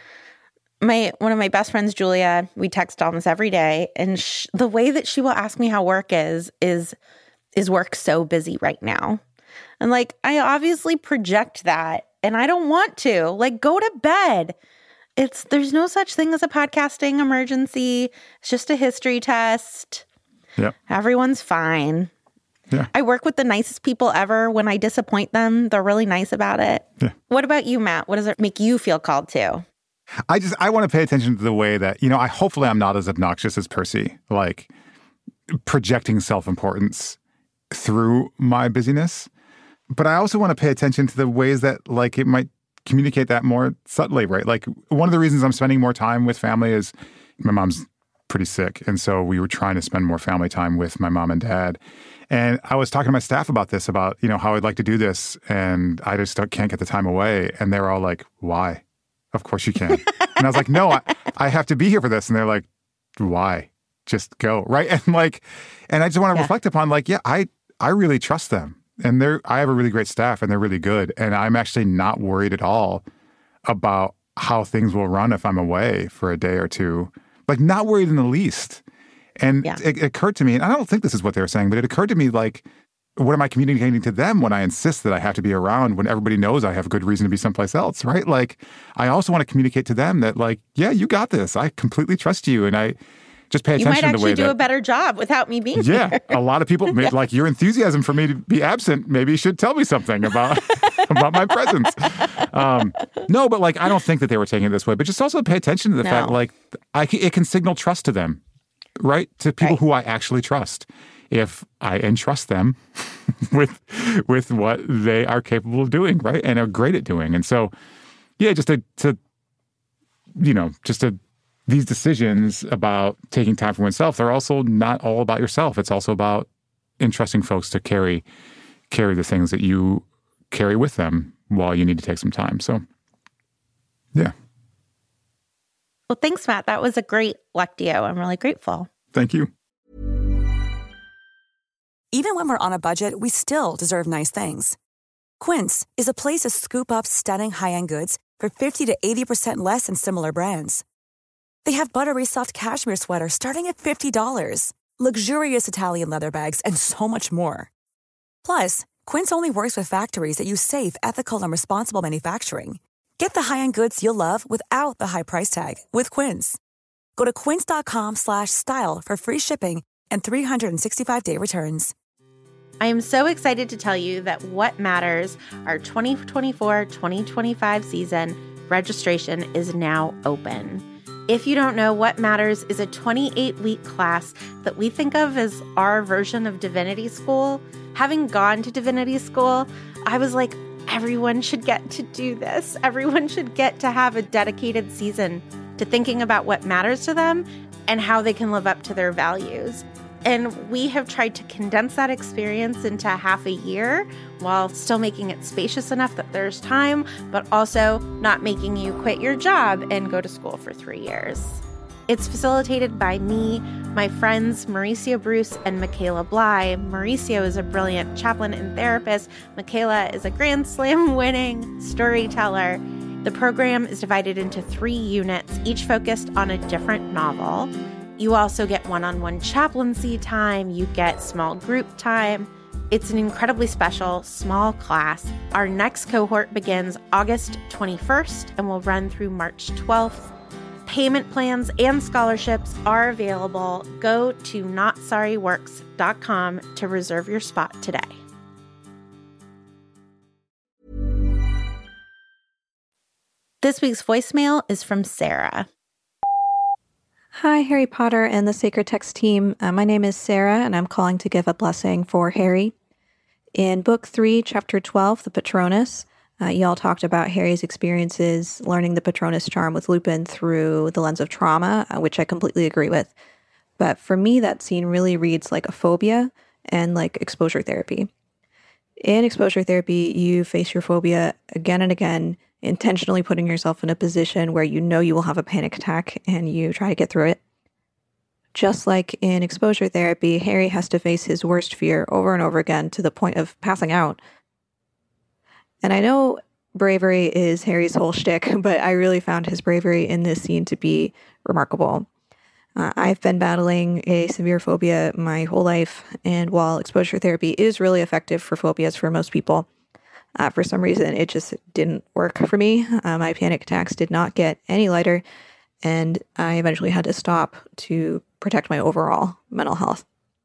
S6: One of my best friends, Julia, we text almost every day. And the way that she will ask me how work is work so busy right now? And I obviously project that. And I don't want to. Go to bed. There's no such thing as a podcasting emergency. It's just a history test.
S7: Yep.
S6: Everyone's fine.
S7: Yeah.
S6: I work with the nicest people ever. When I disappoint them, they're really nice about it.
S7: Yeah.
S6: What about you, Matt? What does it make you feel called to?
S7: I want to pay attention to the way that, hopefully I'm not as obnoxious as Percy, like projecting self-importance through my busyness. But I also want to pay attention to the ways that, like, it might communicate that more subtly, right? Like, one of the reasons I'm spending more time with family is my mom's pretty sick. And so we were trying to spend more family time with my mom and dad. And I was talking to my staff about this, about, how I'd like to do this. And I just can't get the time away. And they were all like, why? Of course you can. And I was like, no, I have to be here for this. And they're like, why? Just go. Right. And I just want to reflect upon, like, yeah, I really trust them. And I have a really great staff and they're really good. And I'm actually not worried at all about how things will run if I'm away for a day or two. Like, not worried in the least. And it occurred to me, and I don't think this is what they were saying, but it occurred to me, like, what am I communicating to them when I insist that I have to be around when everybody knows I have a good reason to be someplace else, right? Like, I also want to communicate to them that, like, yeah, you got this. I completely trust you. And I just pay attention to the way that...
S6: You might actually do a better job without me being
S7: here.
S6: Yeah,
S7: a lot of people, like, your enthusiasm for me to be absent maybe should tell me something about about my presence. No, but, like, I don't think that they were taking it this way. But just also pay attention to the fact, like, it can signal trust to them, right? To people who I actually trust. If I entrust them with what they are capable of doing, right? And are great at doing. And so, yeah, these decisions about taking time for oneself, they're also not all about yourself. It's also about entrusting folks to carry the things that you carry with them while you need to take some time. So, yeah.
S6: Well, thanks, Matt. That was a great Lectio. I'm really grateful.
S7: Thank you.
S8: Even when we're on a budget, we still deserve nice things. Quince is a place to scoop up stunning high-end goods for 50 to 80% less than similar brands. They have buttery soft cashmere sweaters starting at $50, luxurious Italian leather bags, and so much more. Plus, Quince only works with factories that use safe, ethical, and responsible manufacturing. Get the high-end goods you'll love without the high price tag with Quince. Go to quince.com/style for free shipping and 365-day returns.
S6: I am so excited to tell you that What Matters, our 2024-2025 season, registration is now open. If you don't know, What Matters is a 28-week class that we think of as our version of Divinity School. Having gone to Divinity School, I was like, everyone should get to do this. Everyone should get to have a dedicated season to thinking about what matters to them and how they can live up to their values. And we have tried to condense that experience into half a year while still making it spacious enough that there's time, but also not making you quit your job and go to school for 3 years. It's facilitated by me, my friends Mauricio Bruce and Michaela Bly. Mauricio is a brilliant chaplain and therapist. Michaela is a Grand Slam winning storyteller. The program is divided into 3 units, each focused on a different novel. You also get one-on-one chaplaincy time. You get small group time. It's an incredibly special small class. Our next cohort begins August 21st and will run through March 12th. Payment plans and scholarships are available. Go to NotSorryWorks.com to reserve your spot today. This week's voicemail is from Sarah.
S9: Hi, Harry Potter and the Sacred Text team. My name is Sarah, and I'm calling to give a blessing for Harry. In Book 3, Chapter 12, The Patronus, y'all talked about Harry's experiences learning the Patronus charm with Lupin through the lens of trauma, which I completely agree with. But for me, that scene really reads like a phobia and like exposure therapy. In exposure therapy, you face your phobia again and again, intentionally putting yourself in a position where you know you will have a panic attack and you try to get through it. Just like in exposure therapy, Harry has to face his worst fear over and over again to the point of passing out. And I know bravery is Harry's whole shtick, but I really found his bravery in this scene to be remarkable. I've been battling a severe phobia my whole life, and while exposure therapy is really effective for phobias for most people, For some reason, it just didn't work for me. My panic attacks did not get any lighter, and I eventually had to stop to protect my overall mental health.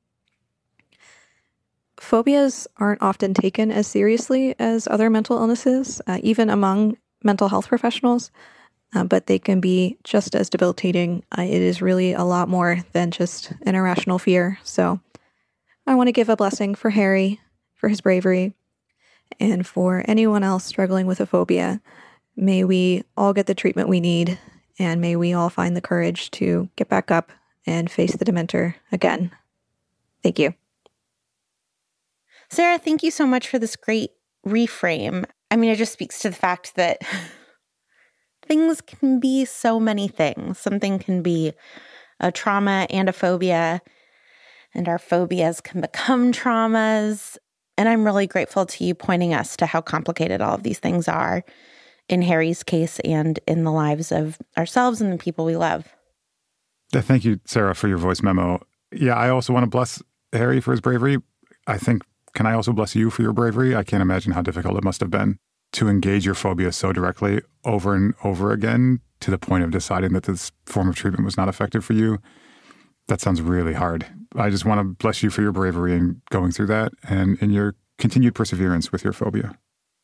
S9: Phobias aren't often taken as seriously as other mental illnesses, even among mental health professionals, but they can be just as debilitating. It is really a lot more than just an irrational fear. So I want to give a blessing for Harry, for his bravery, and for anyone else struggling with a phobia. May we all get the treatment we need, and may we all find the courage to get back up and face the Dementor again. Thank you.
S6: Sarah, thank you so much for this great reframe. I mean, it just speaks to the fact that things can be so many things. Something can be a trauma and a phobia, and our phobias can become traumas. And I'm really grateful to you pointing us to how complicated all of these things are in Harry's case and in the lives of ourselves and the people we love.
S7: Thank you, Sarah, for your voice memo. Yeah, I also want to bless Harry for his bravery. I think, can I also bless you for your bravery? I can't imagine how difficult it must have been to engage your phobia so directly over and over again to the point of deciding that this form of treatment was not effective for you. That sounds really hard. I just want to bless you for your bravery in going through that and in your continued perseverance with your phobia.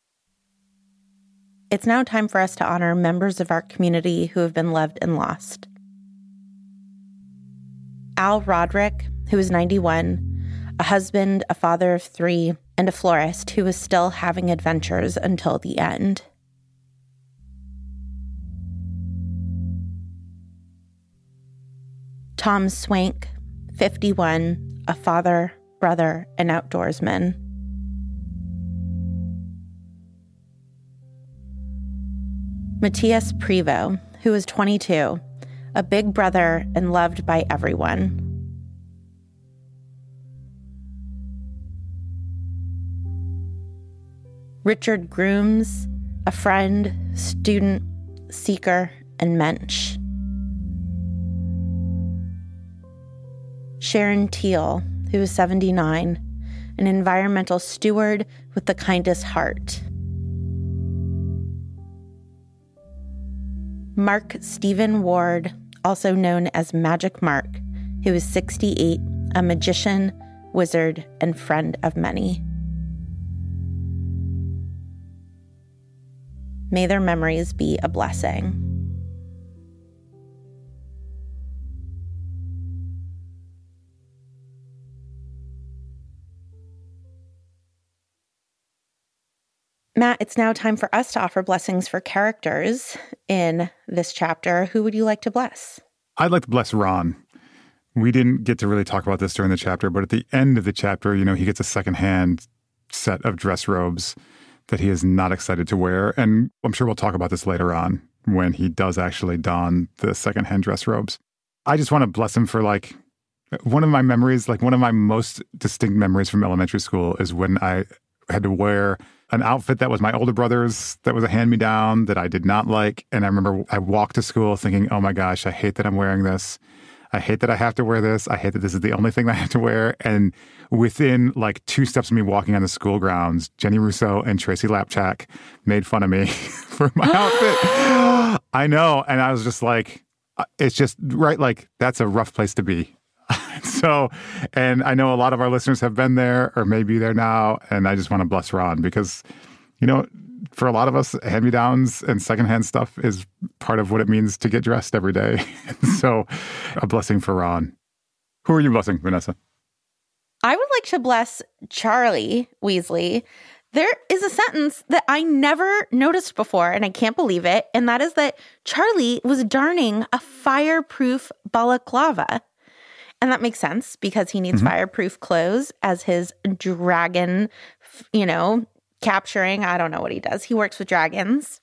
S6: It's now time for us to honor members of our community who have been loved and lost. Al Roderick, who is 91, a husband, a father of 3, and a florist who was still having adventures until the end. Tom Swank, 51, a father, brother, and outdoorsman. Matthias Prevo, who is 22, a big brother and loved by everyone. Richard Grooms, a friend, student, seeker, and mensch. Sharon Teal, who is 79, an environmental steward with the kindest heart. Mark Stephen Ward, also known as Magic Mark, who is 68, a magician, wizard, and friend of many. May their memories be a blessing. Matt, it's now time for us to offer blessings for characters in this chapter. Who would you like to bless?
S7: I'd like to bless Ron. We didn't get to really talk about this during the chapter, but at the end of the chapter, he gets a secondhand set of dress robes that he is not excited to wear. And I'm sure we'll talk about this later on when he does actually don the secondhand dress robes. I just want to bless him for one of my memories, one of my most distinct memories from elementary school is when I had to wear an outfit that was my older brother's, that was a hand-me-down that I did not like. And I remember I walked to school thinking, oh my gosh, I hate that I'm wearing this. I hate that I have to wear this. I hate that this is the only thing that I have to wear. And within 2 steps of me walking on the school grounds, Jenny Russo and Tracy Lapchak made fun of me for my outfit. I know. And I was just it's just right. That's a rough place to be. So, and I know a lot of our listeners have been there or may be there now. And I just want to bless Ron because, for a lot of us, hand-me-downs and secondhand stuff is part of what it means to get dressed every day. So a blessing for Ron. Who are you blessing, Vanessa?
S6: I would like to bless Charlie Weasley. There is a sentence that I never noticed before, and I can't believe it, and that is that Charlie was darning a fireproof balaclava. And that makes sense because he needs fireproof clothes as his dragon, capturing. I don't know what he does. He works with dragons.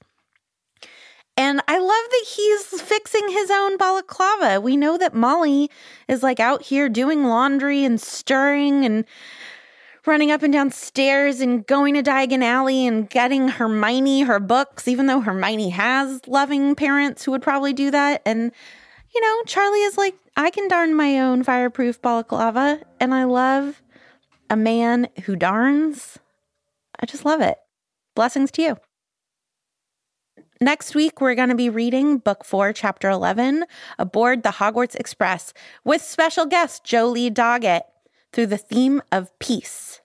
S6: And I love that he's fixing his own balaclava. We know that Molly is out here doing laundry and stirring and running up and down stairs and going to Diagon Alley and getting Hermione her books, even though Hermione has loving parents who would probably do that. And, Charlie is I can darn my own fireproof balaclava. And I love a man who darns. I just love it. Blessings to you. Next week, we're going to be reading Book 4, Chapter 11, Aboard the Hogwarts Express, with special guest Jolie Doggett, through the theme of peace.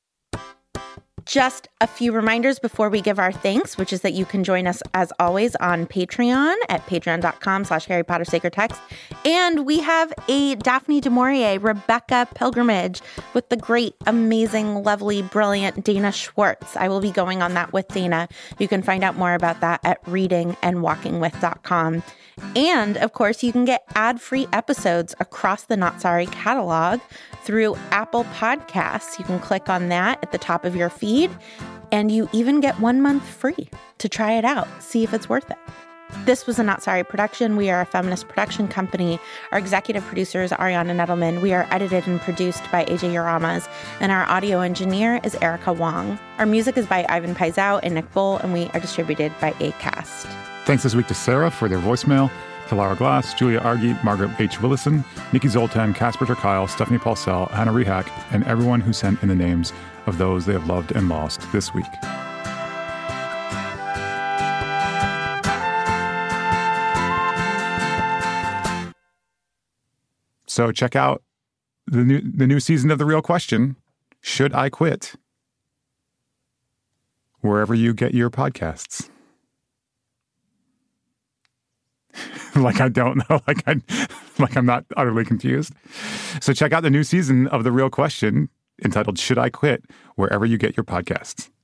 S6: Just a few reminders before we give our thanks, which is that you can join us, as always, on Patreon at patreon.com/Harry Potter Sacred Text. And we have a Daphne du Maurier, Rebecca pilgrimage with the great, amazing, lovely, brilliant Dana Schwartz. I will be going on that with Dana. You can find out more about that at readingandwalkingwith.com. And, of course, you can get ad-free episodes across the Not Sorry catalog through Apple Podcasts. You can click on that at the top of your feed, and you even get 1 month free to try it out, see if it's worth it. This was a Not Sorry production. We are a feminist production company. Our executive producer is Ariana Nettleman. We are edited and produced by AJ Uramas, and our audio engineer is Erica Wong. Our music is by Ivan Paisau and Nick Bull, and we are distributed by Acast.
S7: Thanks this week to Sarah for their voicemail, to Lara Glass, Julia Argy, Margaret H. Willison, Nikki Zoltan, Casper ter Kyle, Stephanie Paulsell, Hannah Rehack, and everyone who sent in the names of those they have loved and lost this week. So check out the new season of The Real Question, Should I Quit? Wherever you get your podcasts. Like I don't know, like I'm not utterly confused. So check out the new season of The Real Question entitled Should I Quit? Wherever you get your podcasts.